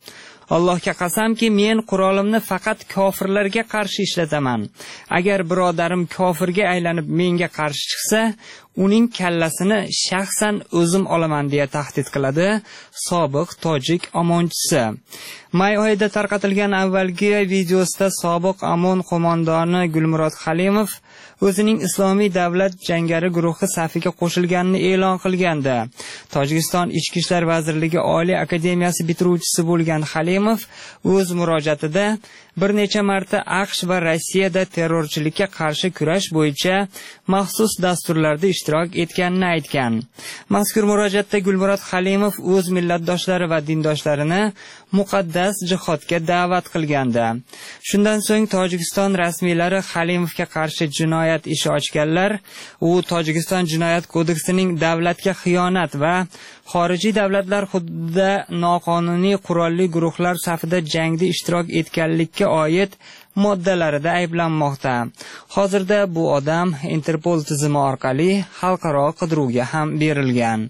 Allohga qasamki, men qurolimni faqat kofirlarga qarshi ishlataman. Agar birodarim kofirga aylanib menga qarshi chiqsa, uning kallasini shaxsan o'zim olaman deya tahdid qiladi sobiq tojik omonchisi. May oyida tarqatilgan avvalgi videosida sobiq Amon qo'mondoni Gulmurod Halimov o'zining Islomiy davlat jangari guruhi safiga qo'shilganini e'lon qilgandi. Tojikiston Ichki ishlar vazirligi Oliy akademiyasi bitiruvchisi bo'lgan Halimov o'z murojaatida bir necha marta AQSh va Rossiyada terrorchilikka qarshi kurash bo'yicha maxsus dasturlarda ishtirok etganini aytgan. Mazkur murojaatda Gulmurod Halimov o'z millatdoshlari va dindoshlarini muqaddas jihodga da'vat qilgandi. Shundan so'ng Tojikiston rasmiylari Halimovga qarshi jinoyat ishi ochganlar. U Tojikiston jinoyat kodeksining davlatga xiyonat va xorijiy davlatlar hududida noqonuniy qurolli guruhlar safida jangda ishtirok etganlikka oid moddalarida ayblanmoqda. Hozirda bu odam Interpol tizimi orqali xalqaro qidiruvga ham berilgan.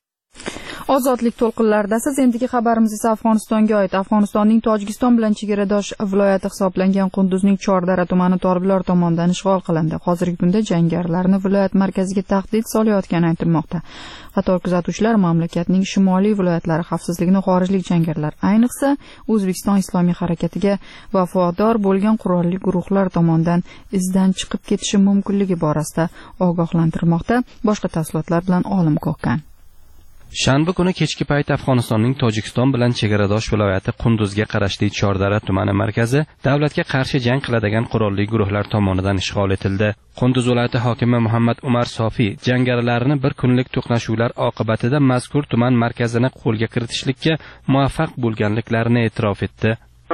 Ozodlik to'lqinlarida siz endigi xabarimiz esa Afg'onistonga oid. Afg'onistonning Tojikiston bilan chegaradosh viloyati hisoblangan Qunduzning Chordara tumani toliblar tomonidan ishg'ol qilindi. Hozirgi kunda jangarilarni viloyat markaziga tahdid solayotgani aytilmoqda. Qator kuzatuvchilar mamlakatning shimoliy viloyatlari xavfsizligini xorijlik jangarilar, ayniqsa O'zbekiston islomiy harakatiga vafodor bo'lgan qurolli guruhlar tomonidan izdan chiqib ketishi mumkinligi borasida ogohlantirmoqda. Boshqa tafsilotlar bilan Olim Ko'kkan. Shanba kuni kechki payt Afg'onistonning Tojikiston bilan chegaradosh viloyati Qunduzga qarashli Chordara tumani markazi davlatga qarshi jang qiladigan qurolli guruhlar tomonidan ishg'ol etildi. Qunduz viloyati hokimi Muhammad Umar Sofi jangarilarni bir kunlik to'qnashuvlar oqibatida mazkur tuman markazini qo'lga kiritishlikka muvaffaq bo'lganliklarini e'tirof etdi.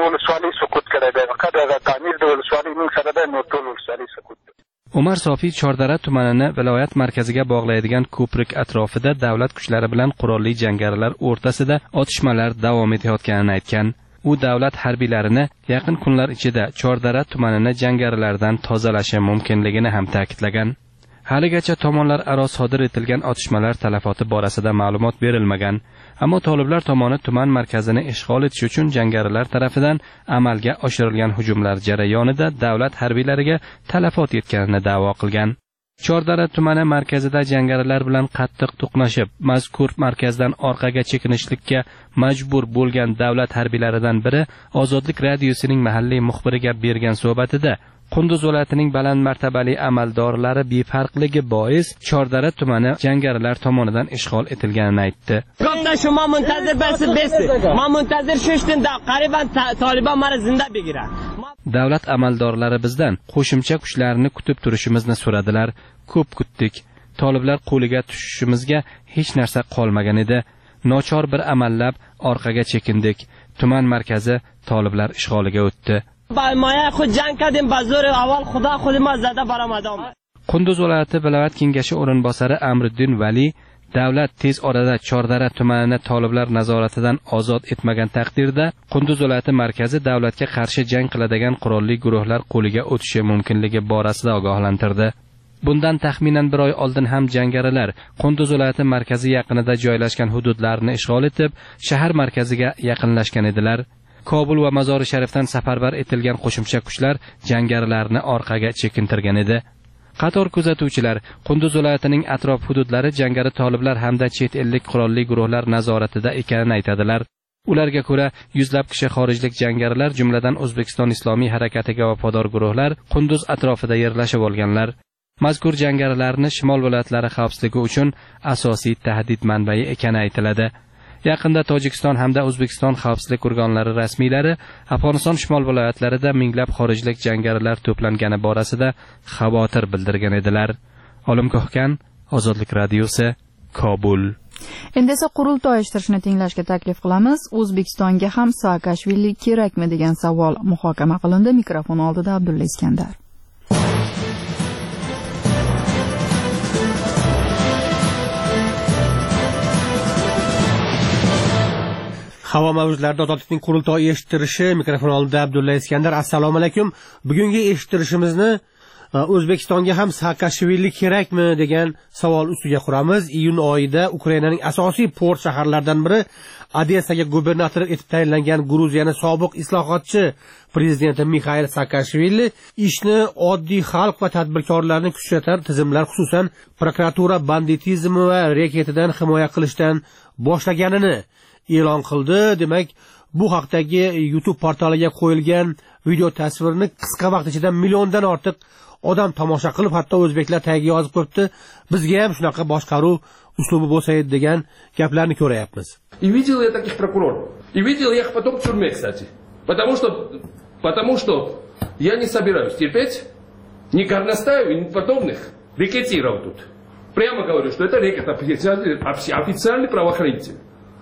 Umar Sofi Chordara tumanini viloyat markaziga bog'laydigan ko'prik atrofida davlat kuchlari bilan qurolli jangarilar o'rtasida otishmalar davom etayotganini aytgan. U davlat harbiylarini yaqin kunlar ichida Chordara tumanini jangarilardan tozalashi mumkinligini ham ta'kidlagan. Haligacha tomonlar aro sodir etilgan otishmalar talafoti borasida ma'lumot berilmagan, ammo toliblar tomoni tuman markazini ishg'ol etish uchun jangarilar tarafidan amalga oshirilgan hujumlar jarayonida davlat harbiylariga talafot yetganini da'vo qilgan. Chordara tumani markazida jangarilar bilan qattiq to'qnashib, mazkur markazdan orqaga chekinishlikka majbur bo'lgan davlat harbiylaridan biri Ozodlik radiosining mahalliy muxbiriga bergan suhbatida Qunduz viloyatining baland martabali amaldorlari befarqligi bois Chordara tumani jangarilar tomonidan ishg'ol etilganini aytdi. Davlat amaldorlari bizdan qo'shimcha kuchlarni kutib turishimizni so'radilar. Ko'p kutdik. Toliblar qo'liga tushishimizga hech narsa qolmagan edi. Nochor bir amallab orqaga chekindik. Tuman markazi toliblar ishg'oliga o'tdi. Qunduz viloyati viloyat kengashi o'rinbosari Amriddin Vali davlat tez orada Chordara tumanini toliblar nazoratidan ozod etmagan taqdirda Qunduz viloyati markazi davlatga qarshi jang qiladigan qurolli guruhlar qo'liga o'tishi mumkinligi borasida ogohlantirdi. Bundan taxminan bir oy oldin ham jangarilar Qunduz viloyati markazi yaqinida joylashgan hududlarni ishg'ol etib, shahar markaziga yaqinlashgan edilar. Kobul va Mazori Sharifdan safarbar etilgan qo'shimcha kuchlar jangarilarni orqaga chekintirgan edi. Qator kuzatuvchilar Qunduz viloyatining atrof hududlari jangari toliblar hamda chet ellik qurolli guruhlar nazoratida ekanini aytadilar. Ularga ko'ra, yuzlab kishi xorijlik jangarilar, jumladan O'zbekiston islomiy harakatiga vafodor guruhlar Qunduz atrofida yerlashib olganlar. Mazkur jangarilarni shimol viloyatlari xavfsizligi uchun asosiy tahdid manbai ekani aytiladi. Yaqinda Tojikiston hamda O'zbekiston xavfsizlik organlari rasmiylari Afg'oniston shimol viloyatlarida minglab xorijlik jangarilar to'plangani borasida xavotir bildirgan edilar. Olim Ko'kkan, Ozodlik radiosi, Kobul. Endi esa qurultoy ishtirishini tinglashga taklif qilamiz. O'zbekistonga ham Saakashvili kerakmi degan savol muhokama qilindi. Mikrofon oldida Abdulla Iskandar. Havo mavjudlarida ozodlikning qurultoyi eshittirishi, mikrofon oldida Abdulla Iskandar. Assalomu alaykum. Bugungi eshittirishimizni O'zbekistonga ham Saakashvili kerakmi degan savol ustiga quramiz. Iyun oyida Ukrainaning asosiy port shaharlaridan biri Odessaga gubernator etib tayinlangan Gruziyaning sobiq islohotchi prezidenti Mixail Saakashvili ishni oddiy xalq va tadbirkorlarni kuchatar tizimlar, xususan prokuratura banditizmi va reketidan himoya qilishdan boshlaganini e'lon qildi. Demak, bu haqdagi YouTube portaliga qo'yilgan video tasvirni qisqa vaqt ichida milliondan ortiq odam tomosha qilib, hatto o'zbeklar tagiga yozib qo'yibdi. Bizga ham shunaqa boshqaruv uslubi bo'lsa edi degan gaplarni ko'rayapmiz. И видел я таких прокуроров. И видел я их потом в тюрьме, кстати. Потому что я не собираюсь терпеть ни горностаев, ни подобных рекетиров тут. Прямо говорю, что это рекет официальный правоохранитель.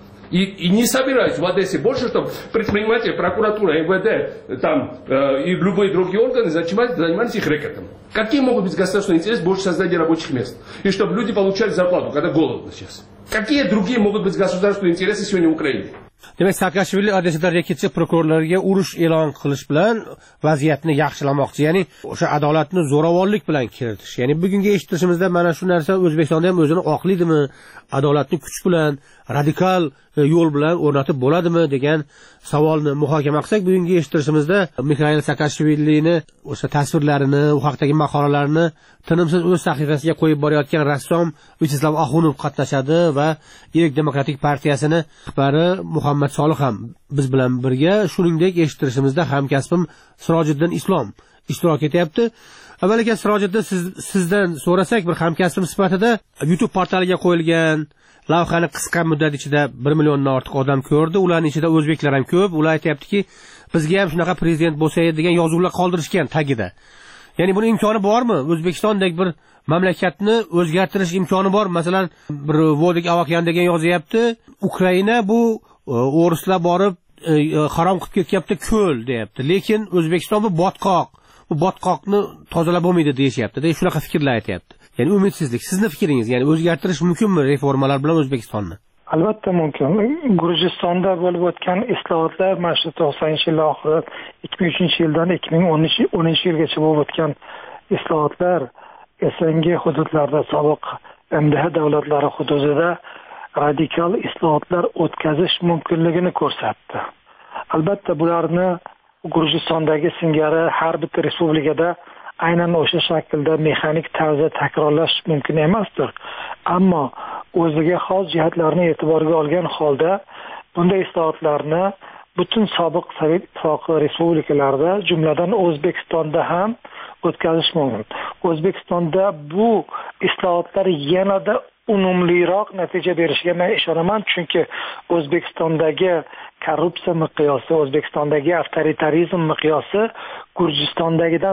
И не собираюсь в Одессе больше, чтобы предприниматели, прокуратура, МВД там, и любые другие органы занимались их рэкетом. Какие могут быть государственные интересы больше создания рабочих мест? И чтобы люди получали зарплату, когда голодно сейчас. Какие другие могут быть государственные интересы сегодня в Украине? Demak, Saakashvili Odessada reketchi prokurorlarga urush e'lon qilish bilan vaziyatni yaxshilamoqchi, ya'ni o'sha adolatni zo'ravonlik bilan kiritish. Ya'ni bugungi eshitishimizda mana shu narsa O'zbekistonda ham o'zini oqlaydimi? Adolatni kuch bilan, radikal yo'l bilan o'rnatib bo'ladimi degan savolni muhokama qilsak, bugungi eshitishimizda Mixail Saakashvilini o'sha tasvirlarini, u haqdagi maqolalarni tinimsiz o'z sahifasiga qo'yib borayotgan rassom Vyacheslav Axunov qatnashadi va Erk demokratik partiyasini rahbari Muhammad Solih ham biz bilan birga, shuningdek eshitishimizda hamkasbim Sirojiddin Islom ishtirok etyapti. Avvaliga Sirojiddin, sizdan so'rasak, bir hamkasbim sifatida YouTube portaliga qo'yilgan lavhani qisqa muddat ichida 1 milliondan ortiq odam ko'rdi. Ularning ichida o'zbeklar ham ko'p. Ular aytayaptiki, bizga ham shunaqa prezident bo'lsa edi degan yozuvlar qoldirishgan tagida. Ya'ni buni imkoni bormi? O'zbekistondek bir mamlakatni o'zgartirish imkoni bor. Masalan, bir Vodik Avakyan degan yozyapti. Ukraina bu o'rislar borib harom qilib ketyapti, ko'l deyapti. Lekin O'zbekiston bu botqoq. Bu botqoqni tozalab bo'lmaydi deyishyapti. Shunaqa fikrlar aytayapti. Ya'ni umidsizlik. Sizni fikringiz, ya'ni o'zgartirish mumkinmi reformalar bilan O'zbekistonni? Albatta mumkin. Gurjistonda bo'lib o'tgan islohotlar mana shu 90-yillar oxiri 2003-yildan 2010-yilgacha bo'lib o'tgan islohotlar SNG hududlarda, sobiq MDH davlatlari hududida radikal islohotlar o'tkazish mumkinligini ko'rsatdi. Albatta bularni Gurjistondagi singari har bitta respublikada aynan o'sha shaklda mexanik tarzda takrorlash mumkin emasdir. Ammo o'ziga xos jihatlarni e'tiborga olgan holda bunday islohotlarni butun sobiq Sovet Ittifoqi respublikalarida, jumladan O'zbekistonda ham o'tkazish mumkin. O'zbekistonda bu islohotlar yanada unumliroq natija berishiga men ishonaman, chunki O'zbekistondagi korrupsiya miqyosi, O'zbekistondagi avtoritarizm miqyosi Gurjistondagidan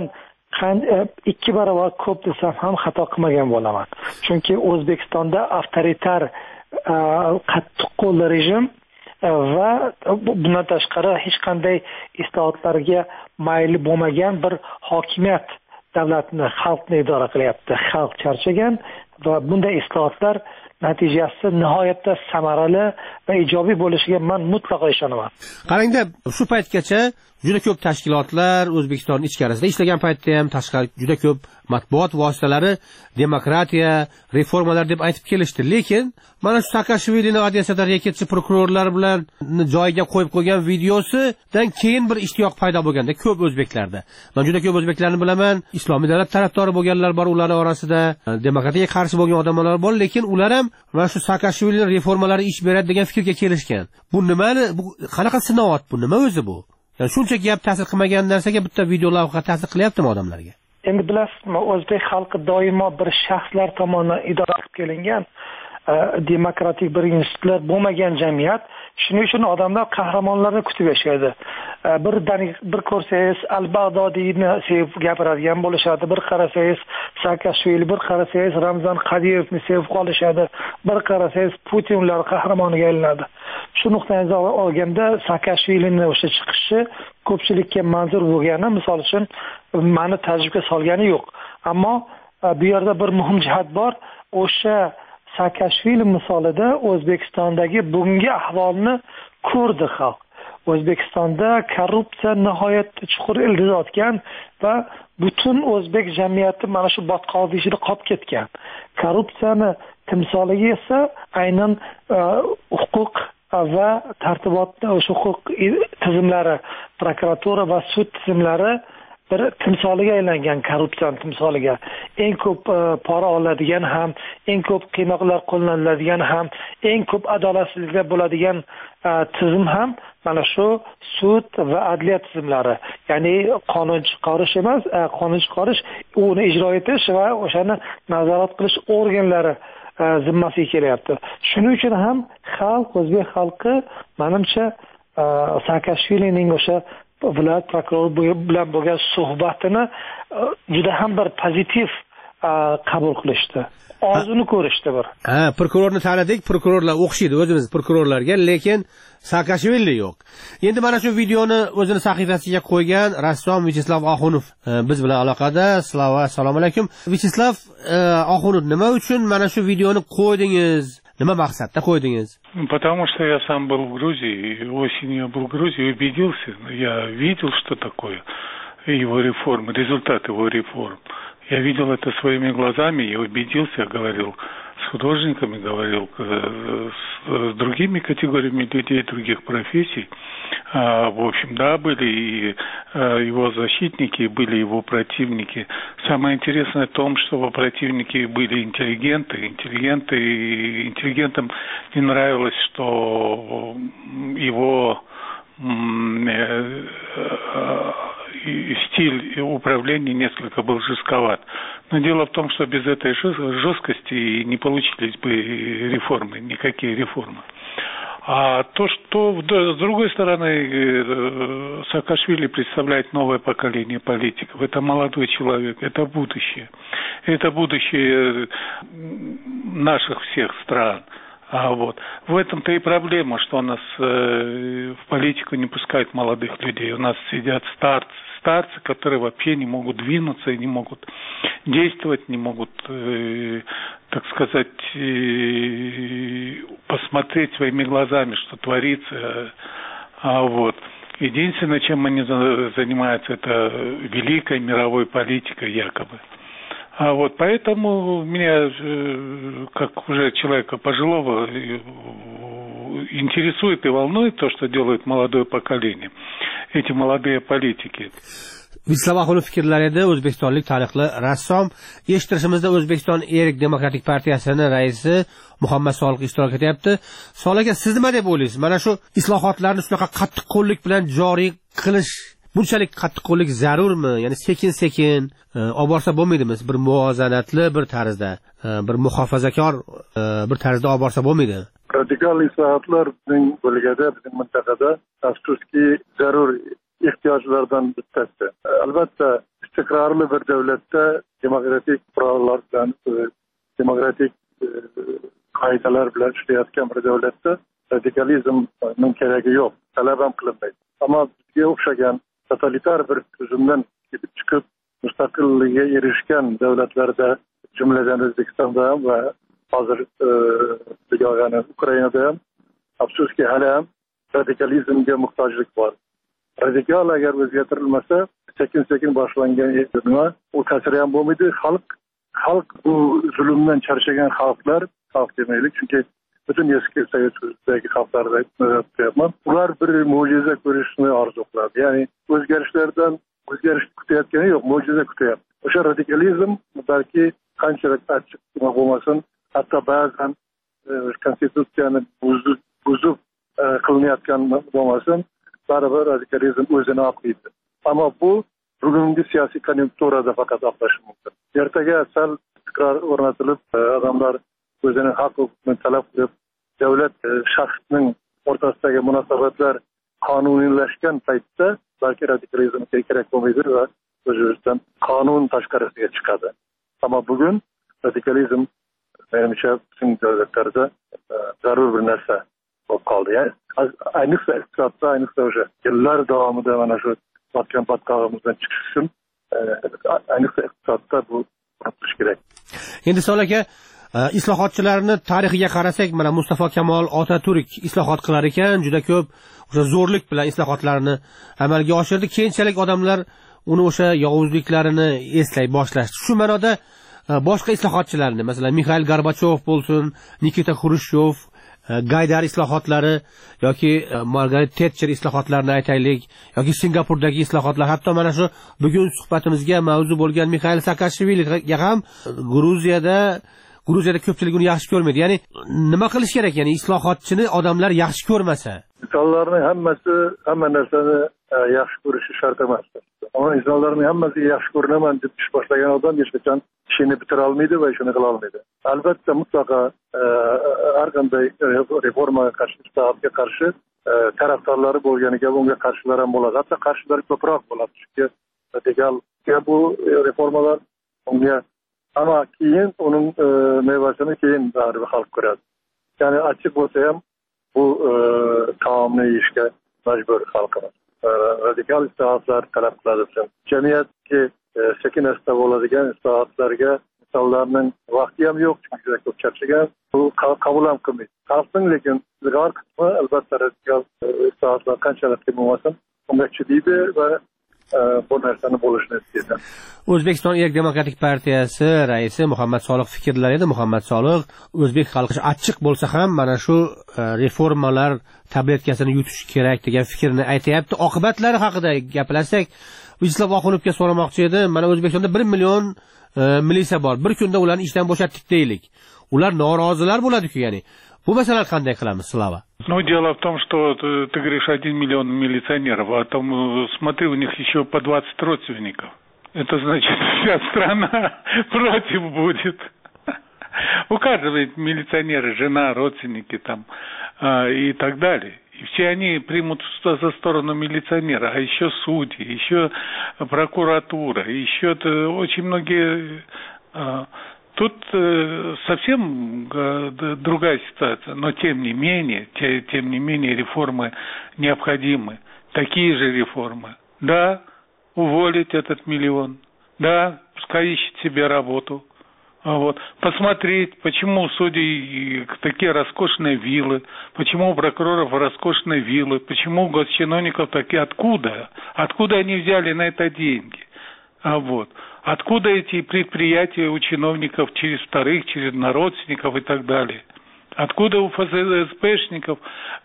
2 barobar ko'p desam ham xato qilmagan bo'laman. Chunki O'zbekistonda avtoritar qattiqqo'l rejim va bundan tashqari hech qanday islohotlarga mayli bo'lmagan bir hokimiyat davlatni, xalqni idora qilyapti. Xalq charchagan va bunday islohotlar natijasi nihoyatda samarali va ijobiy bo'lishiga men mutlaqo ishonaman. Qarangda, shu paytgacha juda ko'p tashkilotlar O'zbekiston ichkarisida ishlagan paytda ham tashqari juda ko'p matbuot vositalari demokratiya, reformalar deb aytib kelishdi. Lekin mana shu Saakashvilini Odessada reketchi prokurorlar bilan joyiga qo'yib qo'ygan videosidan keyin bir ishtiyoq paydo bo'lganda ko'p o'zbeklarda. Men juda ko'p o'zbeklarni bilaman, islomiy davlat tarafdori bo'lganlar bor, ularning orasida demokratiyaga qarshi bo'lgan odamlar bor, lekin ular ham mana shu Saakashvilining reformalari ish beradi degan fikrga kelishgan. Bu nimani? Bu qanaqa sinoat bu? Nima o'zi bu? Yani shuncha gap ta'sir qilmagan narsaga bitta video lavha ta'sir qilyaptimi odamlarga? Endi bilasizmi, o'zbek xalqi doimo bir shaxslar tomonidan idora qilib kelingan demokratik bir institutlar bo'lmagan jamiyat. Shuning uchun odamlar qahramonlarni kutib yashaydi. Bir ko'rsangiz Al-Bag'dodiyni sevib gapiradigan bo'lishadi, bir qarasangiz Saakashvili, bir qarasangiz Ramzan Qodirovni sevib qolishadi, bir qarasangiz Putin ular qahramoniga aylanadi. Shu nuqtadan olganda Saakashvilining o'sha chiqishi ko'pchilikka manzur bo'lgani, misol uchun meni tajribga solgani yo'q. Ammo bu yerda bir muhim jihat bor. O'sha Saakashvili misolida O'zbekistondagi bugungi ahvolni ko'rdi xalq. O'zbekistonda korrupsiya nihoyatda chuqur ildiz otgan va butun o'zbek jamiyati mana shu botqoq ichida qolib ketgan. Korrupsiyani timsoliga esa aynan huquq va tartibotda o'sha huquq tizimlari, prokuratura va sud tizimlari bir timsoliga aylangan, korrupsiyaning timsoliga. Eng ko'p pora oladigan ham, eng ko'p qiynoqlar qo'llaniladigan ham, eng ko'p adolatsizliklar bo'ladigan tizim ham mana shu sud va adliya tizimlari. Ya'ni qonun chiqarish emas, qonun chiqarish, uni ijro etish va o'shani nazorat qilish organlari zimmasiga kelyapti. Shuning uchun ham xalq, o'zbek xalqi menimcha Saakashvilining o'sha viloyat prokurori bilan bo'lgan suhbatini juda ham bir pozitiv qabul qilishdi. Orzuni ko'rishdi bir. Prokurorni tanidik, prokurorlar o'xshaydi o'zimiz prokurorlarga, lekin Saakashvili yo'q. Endi mana shu videoni o'zini sahifasiga qo'ygan rassom Vyacheslav Oxunov biz bilan aloqada. Assalomu alaykum. Vyacheslav Oxunov, nima uchun mana shu videoni qo'ydingiz? Nima maqsadda qo'ydingiz? Потому что я сам был в Грузии, осенью я был в Грузии, убедился, я видел, что такое его реформы, результат его реформ. Я видел это своими глазами, я убедился, я говорил с художниками, говорил с другими категориями людей других профессий. В общем, да, были и его защитники, были его противники. Самое интересное в том, что его противники были интеллигенты. Интеллигентам не нравилось, что его стиль управления несколько был жестковат. Но дело в том, что без этой жесткости не получились бы реформы, никакие реформы. А то, что с другой стороны Саакашвили представляет новое поколение политиков, это молодой человек, это будущее. Это будущее наших всех стран. Вот. В этом-то и проблема, что у нас в политику не пускают молодых людей. У нас сидят старцы, которые вообще не могут двинуться и не могут действовать, не могут, так сказать, посмотреть своими глазами, что творится. Вот. Единственное, чем они занимаются, это великой мировой политикой якобы. Вот поэтому меня, как уже человека пожилого, интересует и волнует то, что делает молодое поколение, эти молодые политики. Vyacheslav Oxunov fikrlarida o'zbekistonlik taniqli rassom, eshittirishimizda O'zbekiston Erk Demokratik partiyasining raisi Muhammad Soliq ishtirok etyapti. Soliq aka, siz nima deb o'ylaysiz? Mana shu islohotlarni shunaqa qattiqqo'llik bilan joriy qilish bunchalik qattiqqo'llik zarurmi? Ya'ni sekin-sekin olib borsa bo'lmaydimi? Bir muvozanatli bir tarzda, bir muhofazakor bir tarzda olib borsa bo'lmaydi. Radikal islohotlar bizning bo'lgada, bizning mintaqada afsuski zarur ehtiyojlardan bittasi. Albatta, istiqrorli bir davlatda demokratik qurollar bilan, demokratik qoidalar bilan ishlayotgan bir davlatda radikalizmning keragi yo'q, talab ham qilinmaydi. Ammo bizga o'xshagan totalitar bir tuzumdan chiqib mustaqillikka erishgan davlatlarda, jumladan O'zbekistonda ham va hozir Ukrainada ham afsuski hali ham radikalizmga muhtojlik bor. Radikal agar o'zgartirilmasa, sekin-sekin boshlangan nima, u ta'siri ham bo'lmaydi. Xalq bu zulmdan charchagan xalq demaylik, chunki butun eski Sovet So'zidagi xalqlarni aytmayapman. Ular bir mo'jiza ko'rishni orzu qiladi. Ya'ni o'zgarish kutayotgani yo'q, mo'jiza kutyapti. O'sha radikalizm balki qanchalik achchiq bo'lmasin, hatto ba'zan konstitutsiyani buzib qilinayotgan bo'lmasin, baribir radikalizm o'zini oqlaydi. Ammo bu bugungi siyosiy konjunkturada faqat oqlashi mumkin. Ertaga sal istiqror o'rnatilib, odamlar o'zini haq-huquqini talab qilib, davlat shaxsning o'rtasidagi munosabatlar qonuniylashgan paytda balki radikalizm kerak bo'lmaydi va o'zbekiston qonun tashqarisiga chiqadi. Ammo bugun radikalizm menimcha bizning davlatlarda zarur bir narsa bo'lib qoldi. Ayniqsa iqtisodda, ayniqsa o'sha yillar davomida mana shu botqog'imizdan chiqish uchun ayniqsa iqtisodda bu qilish kerak. Endi Soliq aka, islohotchilarni tarixiga qarasak, mana Mustafa Kamol Otaturk islohot qilar ekan, juda ko'p o'sha zo'rlik bilan islohotlarni amalga oshirdi. Keyinchalik odamlar uni o'sha yovuzliklarini eslay boshlashdi. Shu ma'noda boshqa islohotchilarni, masalan, Mikhail Gorbachov bo'lsin, Nikita Xrushchev, Gaydar islohotlari yoki Margaret Thatcher islohotlarini aytaylik, yoki Singapurdagi islohotlar, hatto mana shu bugun suhbatimizga mavzu bo'lgan Mikhail Saakashviliga ham Gruziyada ko'pchilik uni yaxshi ko'rmaydi. Ya'ni nima qilish kerak? Ya'ni islohotchini odamlar yaxshi ko'rmasa, insonlarning hammasi hamma narsani yaxshi ko'rishi shart emas. Ammo insonlarning hammasiga yaxshi ko'raman deb ish boshlagan odam hech qachon ishini bitira olmaydi va ishini qila olmaydi. Albatta mutlaqo har qanday reformaga qarshi, islohotga qarshi tarafdorlari bo'lganiga bunga qarshilar ham bo'ladi. Hatto qarshilar ko'proq bo'ladi. Chunki radikal bu reformalar unga ama keyin uning mevasini keyin baribir xalq ko'radi. Ya'ni achchiq bo'lsa ham bu taomni yeyishga majbur xalqimiz. Radikal islohotlar talab qiladi uchun jamiyatga sekin-asta bo'ladigan islohotlarga insonlarning vaqti ham yo'q, chunki ko'p charchagan, bu qabul ham qilmaydi. Xalqning lekin ilg'or qismi albatta radikal islohotlar qanchalik bo'lmasin unga chidaydi va bu narsani bo'lishini istaydi. O'zbekiston Erk Demokratik partiyasi raisi Muhammad Soliq fikrlar edi. Muhammad Soliq o'zbek xalqi achchiq bo'lsa ham mana shu reformalar tabletkasini yutish kerak degan fikrni aytayapti. Oqibatlari haqida gaplashsak, Islom Oxunovga so'ramoqchi edi. Mana O'zbekistonda 1 million militsiya bor. Bir kunda ularni ishdan bo'shatdik deylik. Ular norozilar bo'ladi-ku, ya'ni. Bu masalani qanday qilamiz, Slava? Ну, дело в том, что ты говоришь 1 миллион милиционеров, а там, смотри, у них еще по 20 родственников. Это значит, вся страна против будет. У каждого милиционера жена, родственники там и так далее. И все они примут за сторону милиционера, а еще судьи, еще прокуратура, еще очень многие... Тут совсем другая ситуация, но тем не менее реформы необходимы, такие же реформы. Да, уволить этот миллион, да, пускай ищет себе работу. Вот. Посмотреть, почему у судей такие роскошные виллы, почему у прокуроров роскошные виллы, почему у госчиновников такие, откуда они взяли на это деньги. Вот. Откуда эти предприятия у чиновников через вторых, через родственников и так далее? Откуда у ФСБшников,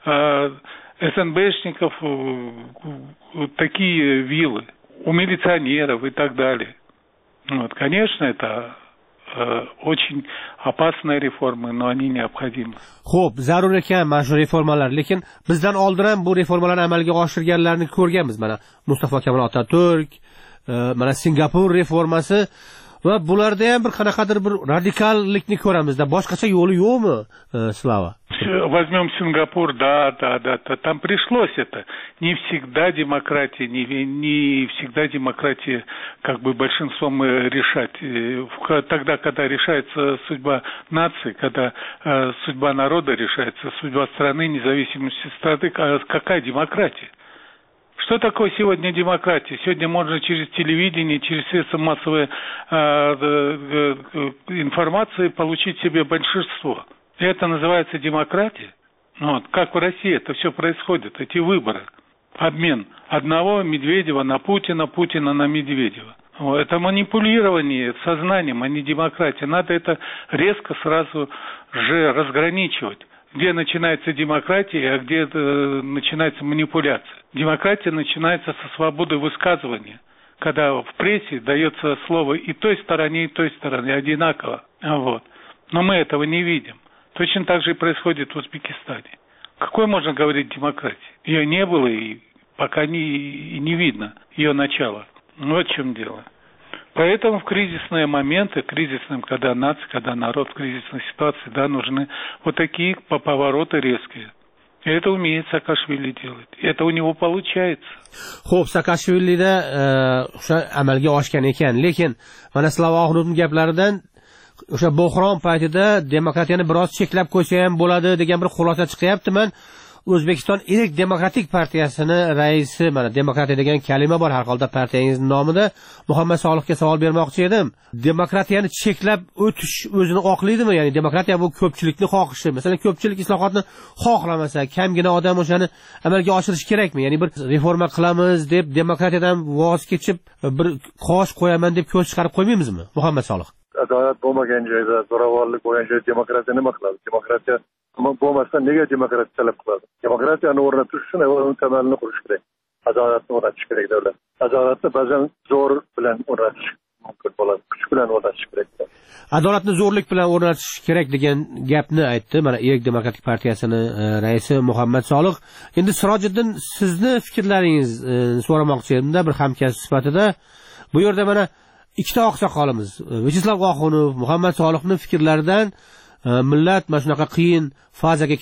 СНБшников такие виллы? У милиционеров и так далее. Вот. Конечно, это очень опасные реформы, но они необходимы. Xo'p, zarur ekan mana shu reformalar, lekin bizdan oldin ham bu reformalarni amalga oshirganlarni ko'rganmiz. Mana Mustafa Kemal Atatürk, mana Singapur reformasi va bularda ham bir qanaqadir bir radikallikni ko'ramizda. Boshqacha yo'li yo'qmi, Slava? Возьмем Сингапур, да, там пришлось это. Не всегда демократия как бы большинством решать. Тогда, когда решается судьба нации, когда судьба народа решается, судьба страны, независимости страны, какая демократия? Что такое сегодня демократия? Сегодня можно через телевидение, через средства массовой информации получить себе большинство. И это называется демократия. Вот. Как в России это все происходит, эти выборы. Обмен одного Медведева на Путина, Путина на Медведева. Вот. Это манипулирование сознанием, а не демократия. Надо это резко сразу же разграничивать. Где начинается демократия, а где начинается манипуляция. Демократия начинается со свободы высказывания, когда в прессе дается слово и той стороне, одинаково. Вот. Но мы этого не видим. Точно так же и происходит в Узбекистане. Какой можно говорить демократии? Ее не было и пока не видно ее начала. Вот в чем дело. Поэтому в кризисные моменты, когда нация, когда народ в кризисной ситуации, да, нужны вот такие повороты резкие. И это умеет Saakashvili делать. Это у него получается. Xo'p, Saakashvilida o'sha amalga oshgan ekan, lekin mana Slava Oxunovning gaplaridan o'sha bo'hron paytida demokratiyani biroz cheklab qo'ysa ham bo'ladi degan bir xulosa chiqyapti. Men O'zbekiston Ilk demokratik partiyasini raisi, mana demokratiya degan kalima bor har holda partiyangizning nomida. Muhammad Solihga savol bermoqchi edim. Demokratiyani cheklab o'tish o'zini oqlaydimi? Ya'ni demokratiya bu ko'pchilikni xohishi. Masalan, ko'pchilik islohotni xohlamasa, kamgina odam o'shani amalga oshirish kerakmi? Ya'ni bir reforma qilamiz deb demokratiyadan voz kechib, bir qosh qo'yaman deb ko'z chiqarib qo'ymaymizmi? Muhammad Solih. Adolat bo'lmagan joyda, zo'ravonlik bo'lgan joyda demokratiya nima qiladi? Demokratiya bo'lmasa nega demokratiya talab qiladi? Demokratiyani o'rnatish uchun avval uni tamalini qurish kerak. Adolatni o'rnatish kerak davlat. Adolatni ba'zan zo'r bilan o'rnatish mumkin bo'ladi. Kuch bilan o'rnatish kerak. Adolatni zo'rlik bilan o'rnatish kerak degan gapni aytdi. Mana Ilk demokratik partiyasini raisi Muhammad Solih. Endi Sirojiddin, sizni fikrlaringiz so'ramoqchi edim-da, bir hamkasb sifatida. Bu yerda mana ikkita oqsoqolimiz, Vyacheslav Oxunov, Muhammad Solihning fikrlaridan millat mana shunaqa qiyin fazaga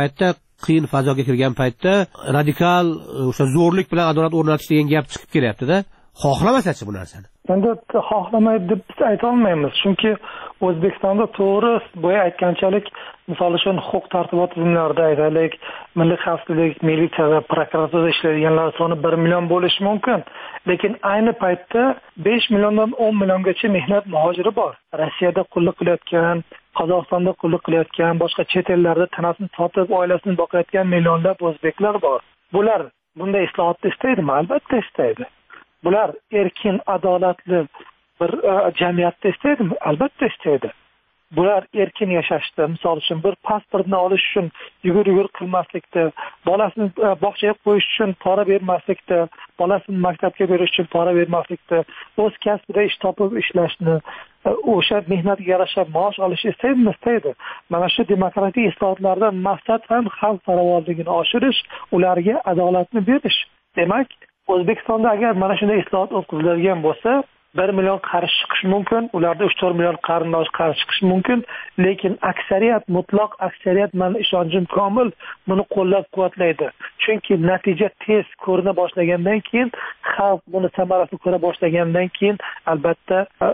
kirgan paytda radikal o'sha zo'rlik bilan adolat o'rnatish degan gap chiqib kelyapti-da. Xohlamasa-chi bu narsani? Endi xohlamaydi deb biz ayta olmaymiz, chunki O'zbekistonda to'g'ri boya aytganchalik, misol uchun huquq tartibot tizimlarida aytaylik, milliy xavfsizlik, militsiyada, prokuraturada ishlaydiganlar soni 1 million bo'lishi mumkin, lekin ayni paytda 5 milliondan 10 milliongacha mehnat muhojiri bor. Rossiyada qulluq qilayotgan, Qozog'istonda qulluq qilayotgan, boshqa chet ellarda tanasini sotib oilasini boqayotgan millionlab o'zbeklar bor. Bular bunday islohotni istaydimi? Albatta istaydi. Bular erkin, adolatli bir jamiyatda istaydimi? Albatta istaydi. Bular erkin yashashda, misol uchun bir pasportni olish uchun yugur qilmaslikda, bolasini bog'chaga qo'yish uchun pora bermaslikda, bolasini maktabga berish uchun pora bermaslikda, o'z kasbida ish topib ishlashni, o'sha mehnatga yarasha maosh olishni istaydi. Mana shu demokratik islohotlardan maqsad ham xalq farovonligini oshirish, ularga adolatni berish. Demak, O'zbekistonda agar mana shunday islohot o'tkaziladigan bo'lsa, 1 million qarshi chiqish mumkin, ularda 3-4 million qarindosh qarshi chiqish mumkin, lekin aksariyat, mutlaq aksariyat, men ishonchim komil buni qo'llab-quvvatlaydi. Chunki natija tez ko'rina boshlagandan keyin, xalq buni samarasini ko'ra boshlagandan keyin albatta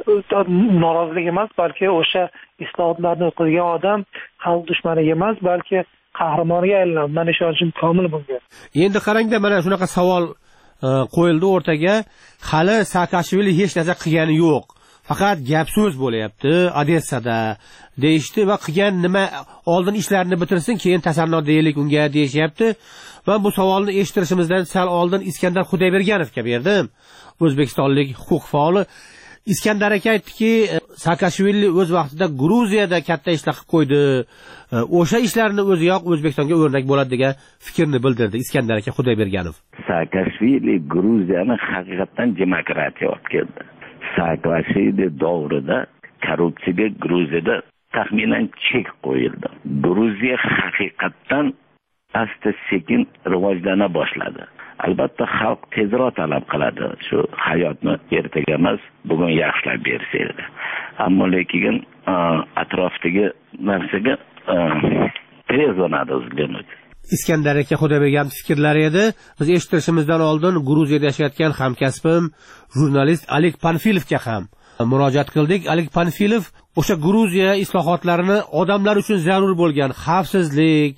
norozilik emas, balki o'sha islohotlarni o'tkazgan odam xalq dushmani emas, balki qahramoniga aylanadi. Men ishonchim komil bunga. Endi qarangda, mana shunaqa savol qo'yildi o'rtaga. Hali Saakashvili hech narsa qilgani yo'q. Faqat gap so'z bo'layapti Odessada deyishdi va qilgan nima oldin ishlarini bitirsin, keyin tasannut deylik unga deyishyapti. Men bu savolni eshittirishimizdan sal oldin Iskandar Xudoyberganovga berdim. O'zbekistonlik huquq faoli Iskandar aka aytdiki, Saakashvili o'z vaqtida Gruziyada katta ishlar qilib qo'ydi. O'sha ishlarni o'ziyoq O'zbekistonga o'rnak bo'ladi degan fikrni bildirdi Iskandar aka Xudoyberganov. Saakashvili Gruziyani haqiqatan demokratiya olib keldi. Saakashvili davrida korrupsiyaga Gruziyada taxminan chek qo'yildi. Gruziya haqiqatan asta-sekin rivojlana boshladi. Albatta xalq tezroq talab qiladi shu hayotni ertaga emas bugun yaxshilab bersa edi. Ammo lekin atrofdagi narsaga tezlanadi o'zgaradi. Iskandar aka Xudoyberganov fikrlari edi. Biz eshittirishimizdan oldin Gruziyada yashayotgan hamkasbim jurnalist Oleg Panfilovga ham murojaat qildik. Oleg Panfilov o'sha Gruziya islohotlarini odamlar uchun zarur bo'lgan xavfsizlik,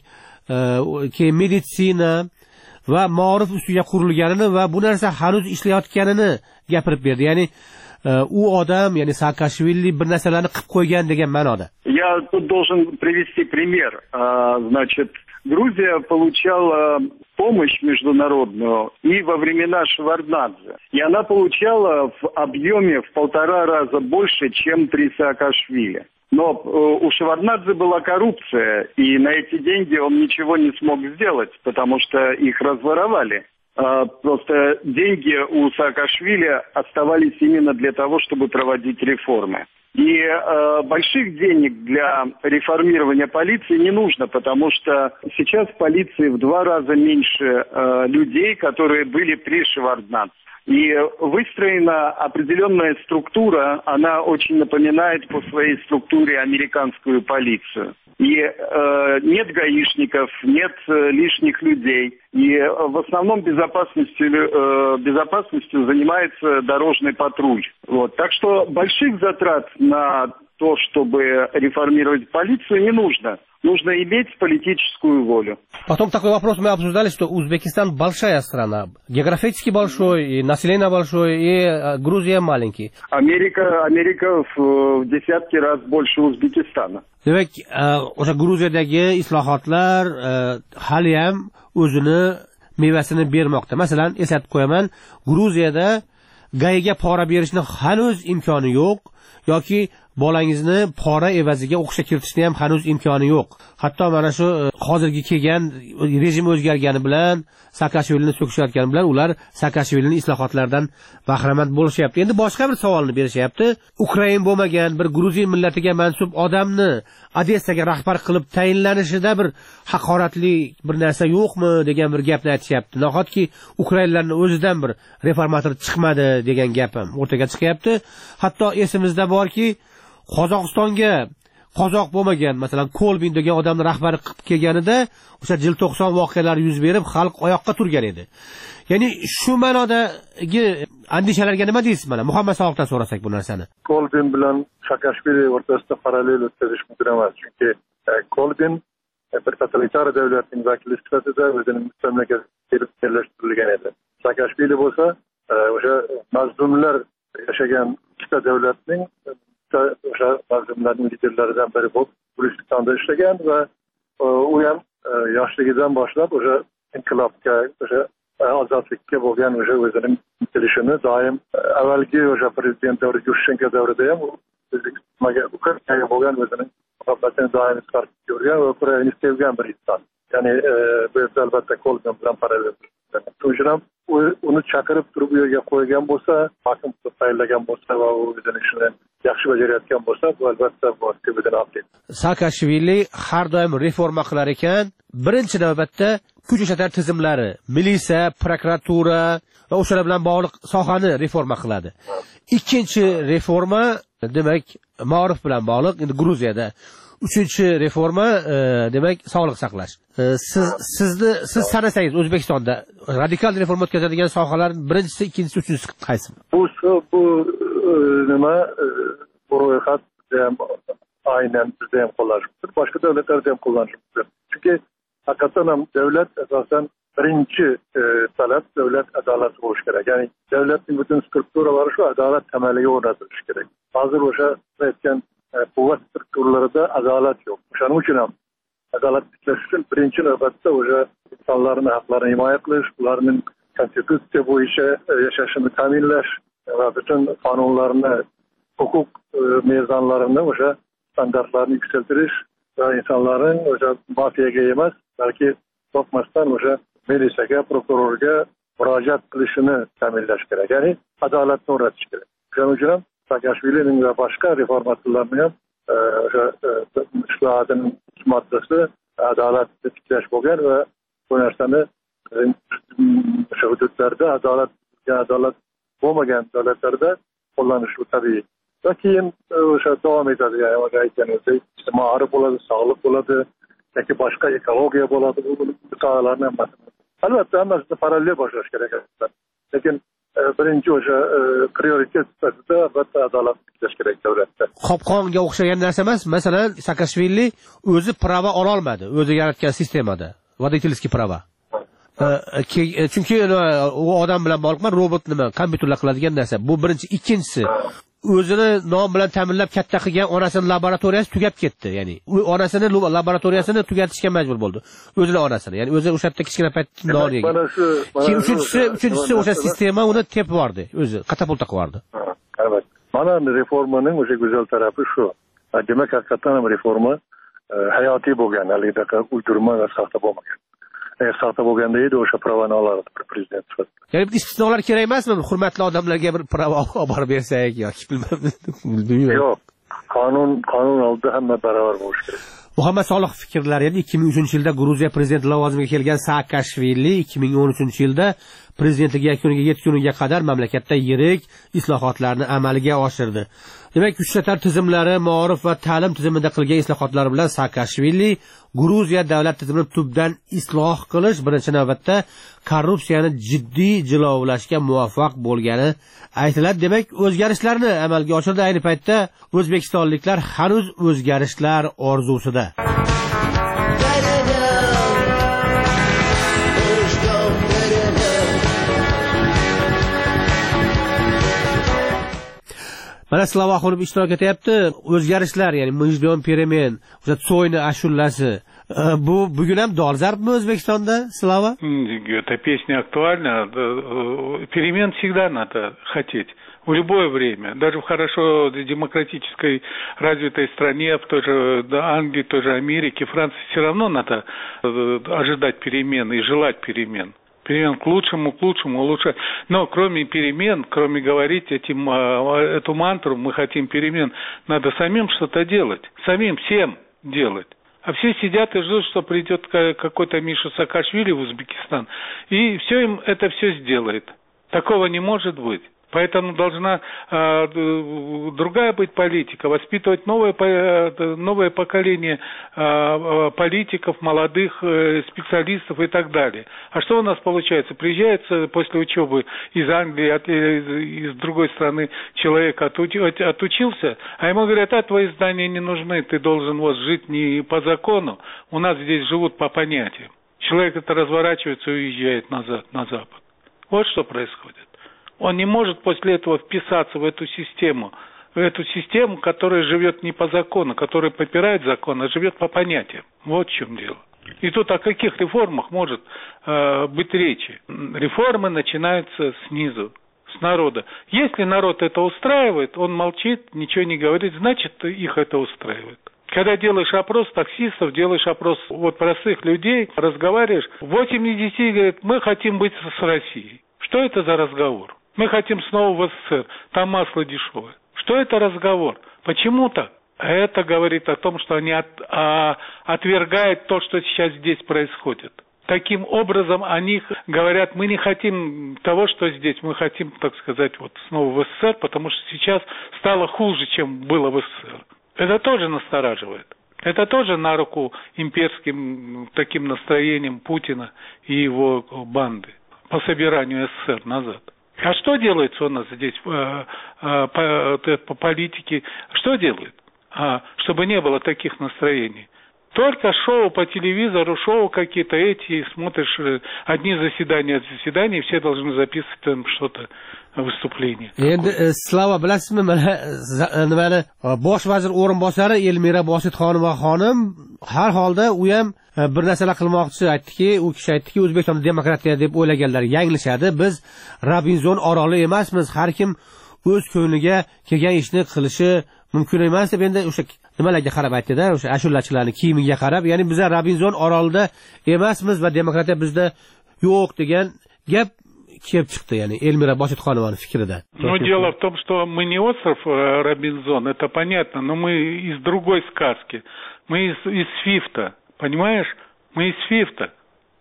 keyin meditsina va ma'rif ustiga qurilganini va bu narsa hanuz ishlayotganini gapirib berdi. Ya'ni u odam, ya'ni Saakashvili bir narsalarni qilib qo'ygan degan ma'noda. Я тут должен привести пример. Значит, Грузия получала помощь международную и во времена Шеварднадзе. И она получала в объеме в 1,5 раза больше, чем при Саакашвили. Но у Шеварднадзе была коррупция, и на эти деньги он ничего не смог сделать, потому что их разворовали. Просто деньги у Саакашвили оставались именно для того, чтобы проводить реформы. И больших денег для реформирования полиции не нужно, потому что сейчас в полиции в 2 раза меньше людей, которые были при Шеварднадзе. И выстроена определенная структура, она очень напоминает по своей структуре американскую полицию. И нет гаишников, нет лишних людей. И в основном безопасностью занимается дорожный патруль. Вот. Так что больших затрат на то, чтобы реформировать полицию, не нужно. Нужно иметь политическую волю. Потом такой вопрос мы обсуждали, что Узбекистан большая страна, географически большой, и население большое, и Грузия маленький. Америка в десятки раз больше Узбекистана. Demek o'sha Gruziyadagi islohotlar hali ham o'zini mevasini bermoqda. Masalan, eslatib qo'yaman, Gruziyada gayiga pora berishni hanuz imkoni yo'q yoki bolangizni pora evaziga o'qishga kiritishni ham hanuz imkoni yo'q. Hatto mana shu hozirgi kelgan rejim o'zgargani bilan Saakashvilini so'kishayotgani bilan ular Saakashvilining islohotlaridan bahramand bo'lishyapti. Endi boshqa bir savolni berishyapti. Ukrain bo'lmagan bir Gruzin millatiga mansub odamni Odessaga rahbar qilib tayinlanishida bir haqoratli bir narsa yo'qmi degan bir gapni aytishyapti. Nahotki Ukrainlarning o'zidan bir reformator chiqmadi degan gap ham o'rtaga chiqyapti. Hatto esimizda borki, Qozog'istonga qozoq bo'lmagan, masalan, Kolbin degan odamni rahbari qilib kelganida o'sha jil 90 voqealari yuz berib, xalq oyoqqa turgan edi. Ya'ni shu ma'nodagi andishalarga nima deysiz mana? Muhammad Salohdan so'rasak bu narsani. Kolbin bilan Saakashvili o'rtasida parallel o'tkazish mumkin emas, chunki Kolbin bir totalitar davlatning vakili sifatida o'zining mamlakatiga yerlashtirilgan edi. Saakashvili bo'lsa, o'sha mazlumlar yashagan ikkita davlatning o'sha mazlumlarning liderlaridan biri bo'lib Gulistonda ishlagan va u ham yoshligidan boshlab o'sha inqilobga, o'sha ozodlikka bo'lgan o'sha o'zining intilishini doim avvalgi o'sha prezident davri Yushchenko davrida ham Ukrainaga bo'lgan o'zining muhabbatini doim izhor qilgan va Ukrainani sevgan bir inson. Ya'ni bu albatta Kolbin bilan parallel. Shuning ham uni chaqirib turib u yerga qo'ygan bo'lsa, hokim qilib tayinlagan bo'lsa va u o'zining ishini yaxshi bajarayotgan bo'lsa, bu albatta bo'lishi mumkin. Saakashvili har doim reforma qilar ekan, birinchi navbatda kuch ishlatar tizimlari, militsiya, prokuratura va o'shalar bilan bog'liq sohani reforma qiladi. Ikkinchi reforma demak ma'ruf bilan bog'liq, endi Gruziyada. Uchinchi reforma demak sog'liq saqlash. Siz sanasangiz O'zbekistonda radikal reforma o'tkazadigan sohalar birinchisi, ikkinchisi, uchinchisi qaysi? Bu nima bu ro'yxat ham aynan bizda ham qo'llash mumkin, boshqa davlatlarda ham qo'llash mumkin. Chunki haqiqatan ham davlat asosan birinchi talab davlat adolati bo'lishi kerak. Ya'ni davlatning butun strukturalari shu adolat tamaliga o'rnatilishi kerak. Hozir o'sha aytgan quvvat strukturlarida adolat yo'q. O'shaning uchun ham adolat tiklash uchun birinchi navbatda o'sha insonlarning haqlarini himoya qilish, ularning konstitutsiya bo'yicha yashashini ta'minlash va butun qonunlarni, huquq mezonlarini o'sha standartlarni yuksaltirish va insonlarning o'sha mafiyaga emas, balki qo'rqmasdan o'sha militsiyaga, prokurorga murojaat qilishini ta'minlash kerak. Ya'ni adolatni o'rnatish kerak. Shuning uchun ham Saakashvilining va boshqa reformatorlarning ham o'sha islohotning moddasi adolatni tiklash bo'lgan va bu narsani o'sha hududlarda adolat bo'lmagan davlatlarda qo'llanishi tabiiy. Va keyin o'sha davom etadi. Ya'ni aytganimizdek, ma'rif bo'ladi, sog'liq bo'ladi, yoki boshqa ekologiya bo'ladi. Bu sohalarni hammasi. Albatta hammasini parallel boshlash kerak. Lekin birinchi o'sha prioritet sifatida albatta adolat tiklash kerak davlatda. Qopqonga o'xshagan narsa emas. Masalan, Saakashvili o'zi prava ola olmadi, o'zi yaratgan sistemada. Voditelskiy prava. Chunki u odam bilan bog'liq robot nima, kompyuterlar qiladigan narsa. Bu birinchi. Ikkinchisi, o'zini nom bilan ta'minlab katta qilgan onasining laboratoriyasi tugab ketdi. Ya'ni u onasining laboratoriyasini tugatishga majbur bo'ldi. O'zining onasini. Ya'ni o'zi o'sha yerda kichkina paytda non yegan. Keyin uchinchisi o'sha sistema uni tepib yubordi, o'zi katapulta qilib yubordi. Albatta. Mana reformaning o'sha go'zal tarafi shu. Demak, haqiqatan ham reforma hayotiy bo'lgan, haligacha uydirma va soxta bo'lmagan. Agar soxta bo'lganda edi o'sha pravani olardi prezident sifatida. Ya'ni istisnolar kerak emasmi? Hurmatli odamlarga bir prava olib borib bersak yoki bilmayman. Yo'q. Qonun oldida hamma barobar bo'lishi kerak. Muhammad Saloh fikrlari, 2003-yilda Gruziya prezidenti lavozimiga kelgan Saakashvili 2013-yilda prezidentlik yakuniga yetguniga qadar mamlakatda yirik islohotlarni amalga oshirdi. Demak, kuchlar tizimlari, ma'rif va ta'lim tizimida qilgan islohotlar bilan Saakashvili Gruziya davlat tizimini tubdan isloh qilish birinchi navbatda korrupsiyani jiddiy jilovlashga muvaffaq bo'lgani aytiladi. Demak, o'zgarishlarni amalga oshirdi. Ayni paytda o'zbekistonliklar hanuz o'zgarishlar orzusida. Mana Slava Axunov ishtirok etyapti. O'zgarishlar, ya'ni Mujjon Peremen, o'sha Tsoyni ashulasi. Bu bugun ham dolzarbmi O'zbekistonda, Slava? Эта песня актуальна. Перемен всегда надо хотеть. В любое время. Даже в хорошо демократической развитой стране, в той же Англии, в той же Америке, Франции, все равно надо ожидать перемен и желать перемен. Перемен к лучшему, улучшать. Но кроме перемен, кроме говорить эту мантру, мы хотим перемен, надо самим что-то делать. Самим всем делать. А все сидят и ждут, что придет какой-то Миша Саакашвили в Узбекистан, и все им это все сделает. Такого не может быть. Поэтому должна другая быть политика, воспитывать новое поколение политиков, молодых специалистов и так далее. А что у нас получается? Приезжает после учебы из Англии, из другой страны человек отучился, а ему говорят, твои знания не нужны, ты должен жить не по закону, у нас здесь живут по понятиям. Человек это разворачивается и уезжает назад, на Запад. Вот что происходит. Он не может после этого вписаться в эту систему, которая живет не по закону, которая попирает закон, а живет по понятиям. Вот в чем дело. И тут о каких реформах может быть речи? Реформы начинаются снизу, с народа. Если народ это устраивает, он молчит, ничего не говорит, значит, их это устраивает. Когда делаешь опрос таксистов, делаешь опрос простых людей, разговариваешь, 8 из 10 говорят, мы хотим быть с Россией. Что это за разговор? Мы хотим снова в СССР, там масло дешевое. Что это разговор? Почему так? Это говорит о том, что они отвергают то, что сейчас здесь происходит. Таким образом, они говорят, мы не хотим того, что здесь, мы хотим, так сказать, снова в СССР, потому что сейчас стало хуже, чем было в СССР. Это тоже настораживает. Это тоже на руку имперским таким настроением Путина и его банды по собиранию СССР назад. А что делается у нас здесь по политике? Что делают? Чтобы не было таких настроений. Только шоу по телевизору, шоу какие-то смотришь одни заседания, все должны записывать там что-то, выступление. Endi Slava, bilasizmi, mana bosh vazir o'rinbosari Elmira Bositxonova xonim har holda u ham bir narsalar qilmoqchi. U kishi aytdiki, O'zbekistonda demokratiya deb o'ylaganlar yanglishadi. Biz Robinzon oroli emasmiz. Har kim o'z ko'ngliga kelgan ishni qilishi mumkin emas deb endi o'sha nimalarga qarab aytdi-da, o'sha ashulachilarning kiyimiga qarab, ya'ni biz Robinzon orolida emasmiz va demokratiya bizda yo'q degan gap kelib chiqdi, ya'ni Elmira Bositxonovaning fikrida. Но дело в том, что мы не остров Робинзон, это понятно, но мы из другой сказки. Мы из Свифта, понимаешь? Мы из Свифта,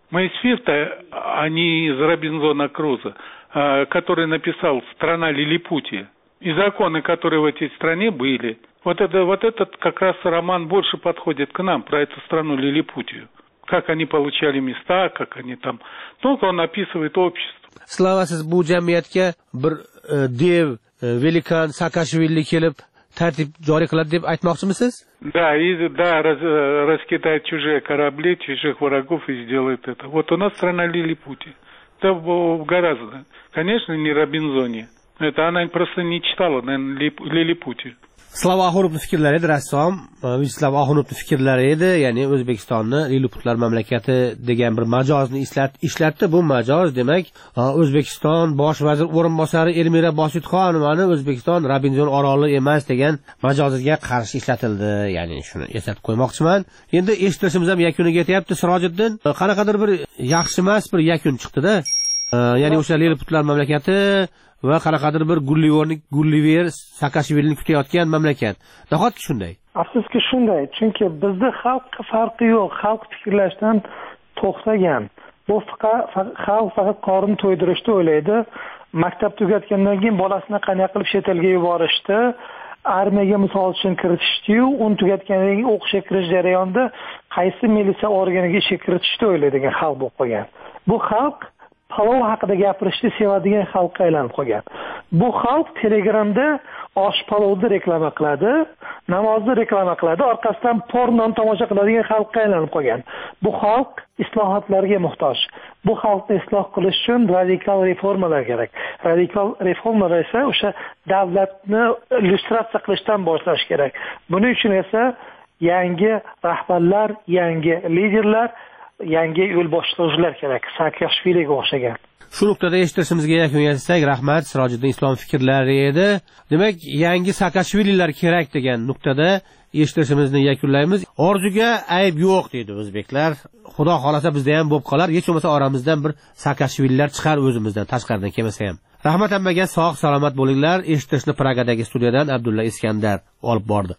а не из Робинзона Круза, который написал «Страна Лилипутия». И законы, которые в этой стране были. Вот этот как раз роман больше подходит к нам, про эту страну Лилипутию. Как они получали места, как они там... Только он описывает общество. Slava, siz bu jamiyatga bir dev, velikan Saakashvili kelib tartib joriy qiladi deb aytmoqchimisiz? Да, раскидает чужие корабли, чужих врагов и сделает это. Вот у нас страна Лилипутия. Это гораздо. Конечно, не Робинзония. Это она просто не читала, наверное, Лилипутию. Slava Axunovning fikrlari edi, rassom Slava Axunovning fikrlari edi, ya'ni O'zbekistonni Liliputlar mamlakati degan bir majozni ishlatdi. Bu majoz demak O'zbekiston bosh vazir o'rinbosari Elmira Bositxonovani O'zbekiston Robinzon oroli emas degan majoziga qarshi ishlatildi, ya'ni shuni eslatib qo'ymoqchiman. Endi eshittirishimiz ham yakuniga yetyapti. Sirojiddin, qanaqadir bir yaxshi emas bir yakun chiqdi-da. Ya'ni o'sha Liliputlar mamlakati va qanaqadir bir Gulliver Saakashvilini kutayotgan mamlakat. Nahotki shunday? Afsuski shunday, chunki bizda xalqqa farqi yo'q, xalq fikrlashdan to'xtagan. Bu xalq faqat qorin to'ydirishni o'ylaydi. Maktab tugatgandan keyin bolasini qanday qilib chet elga yuborishdi, armiyaga misol uchun kiritishdi-yu, uni tugatgandan keyin o'qishga kirish jarayonida qaysi militsiya organiga ishga kiritishni o'ylaydigan xalq bo'lib qolgan. Bu xalq palov haqida gapirishni sevadigan xalqqa aylanib qolgan. Bu xalq Telegramda osh palovni reklama qiladi, namozni reklama qiladi, orqasidan pornon tomosha qiladigan xalqqa aylanib qolgan. Bu xalq islohotlarga muhtoj. Bu xalqni isloh qilish uchun radikal reformalar kerak. Radikal reformalar esa o'sha davlatni illyustratsiya qilishdan boshlash kerak. Buning uchun esa yangi rahbarlar, yangi liderlar, yangi yo'l boshlovchilar kerak. Saakashviliga o'xshagan. Shu nuqtada eshitishimizga yakun yasasak, rahmat, Sirojiddin Islom fikrlari edi. Demak, yangi Saakashvililar kerak degan nuqtada eshitishimizni yakunlaymiz. Orzuga ayb yo'q deydi o'zbeklar. Xudo xolasa bizda ham bo'lib qolar, hech bo'lmasa oramizdan bir Saakashvililar chiqar o'zimizdan, tashqaridan kelmasa ham. Rahmat hammaga, sog' salomat bo'linglar. Eshitishni Pragadagi studiyadan Abdulla Iskandar olib bordi.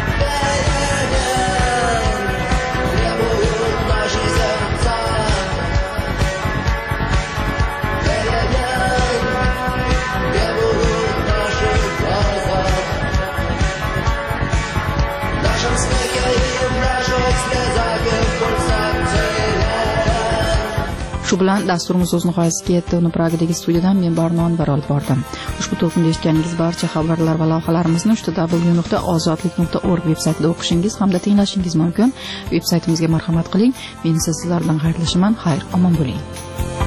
Shu bilan dasturimiz o'z nihoyasiga yetdi. Uni Pragadagi studiyadan men Barno Anvar olib bordim. Ushbu to'lqinda eshitganingiz barcha xabarlar va lavhalarimizni www.ozodlik.org veb-saytida o'qishingiz hamda tinglashingiz mumkin. Veb-saytimizga marhamat qiling. Men sizlar bilan xayrlashaman. Xayr, omon bo'ling.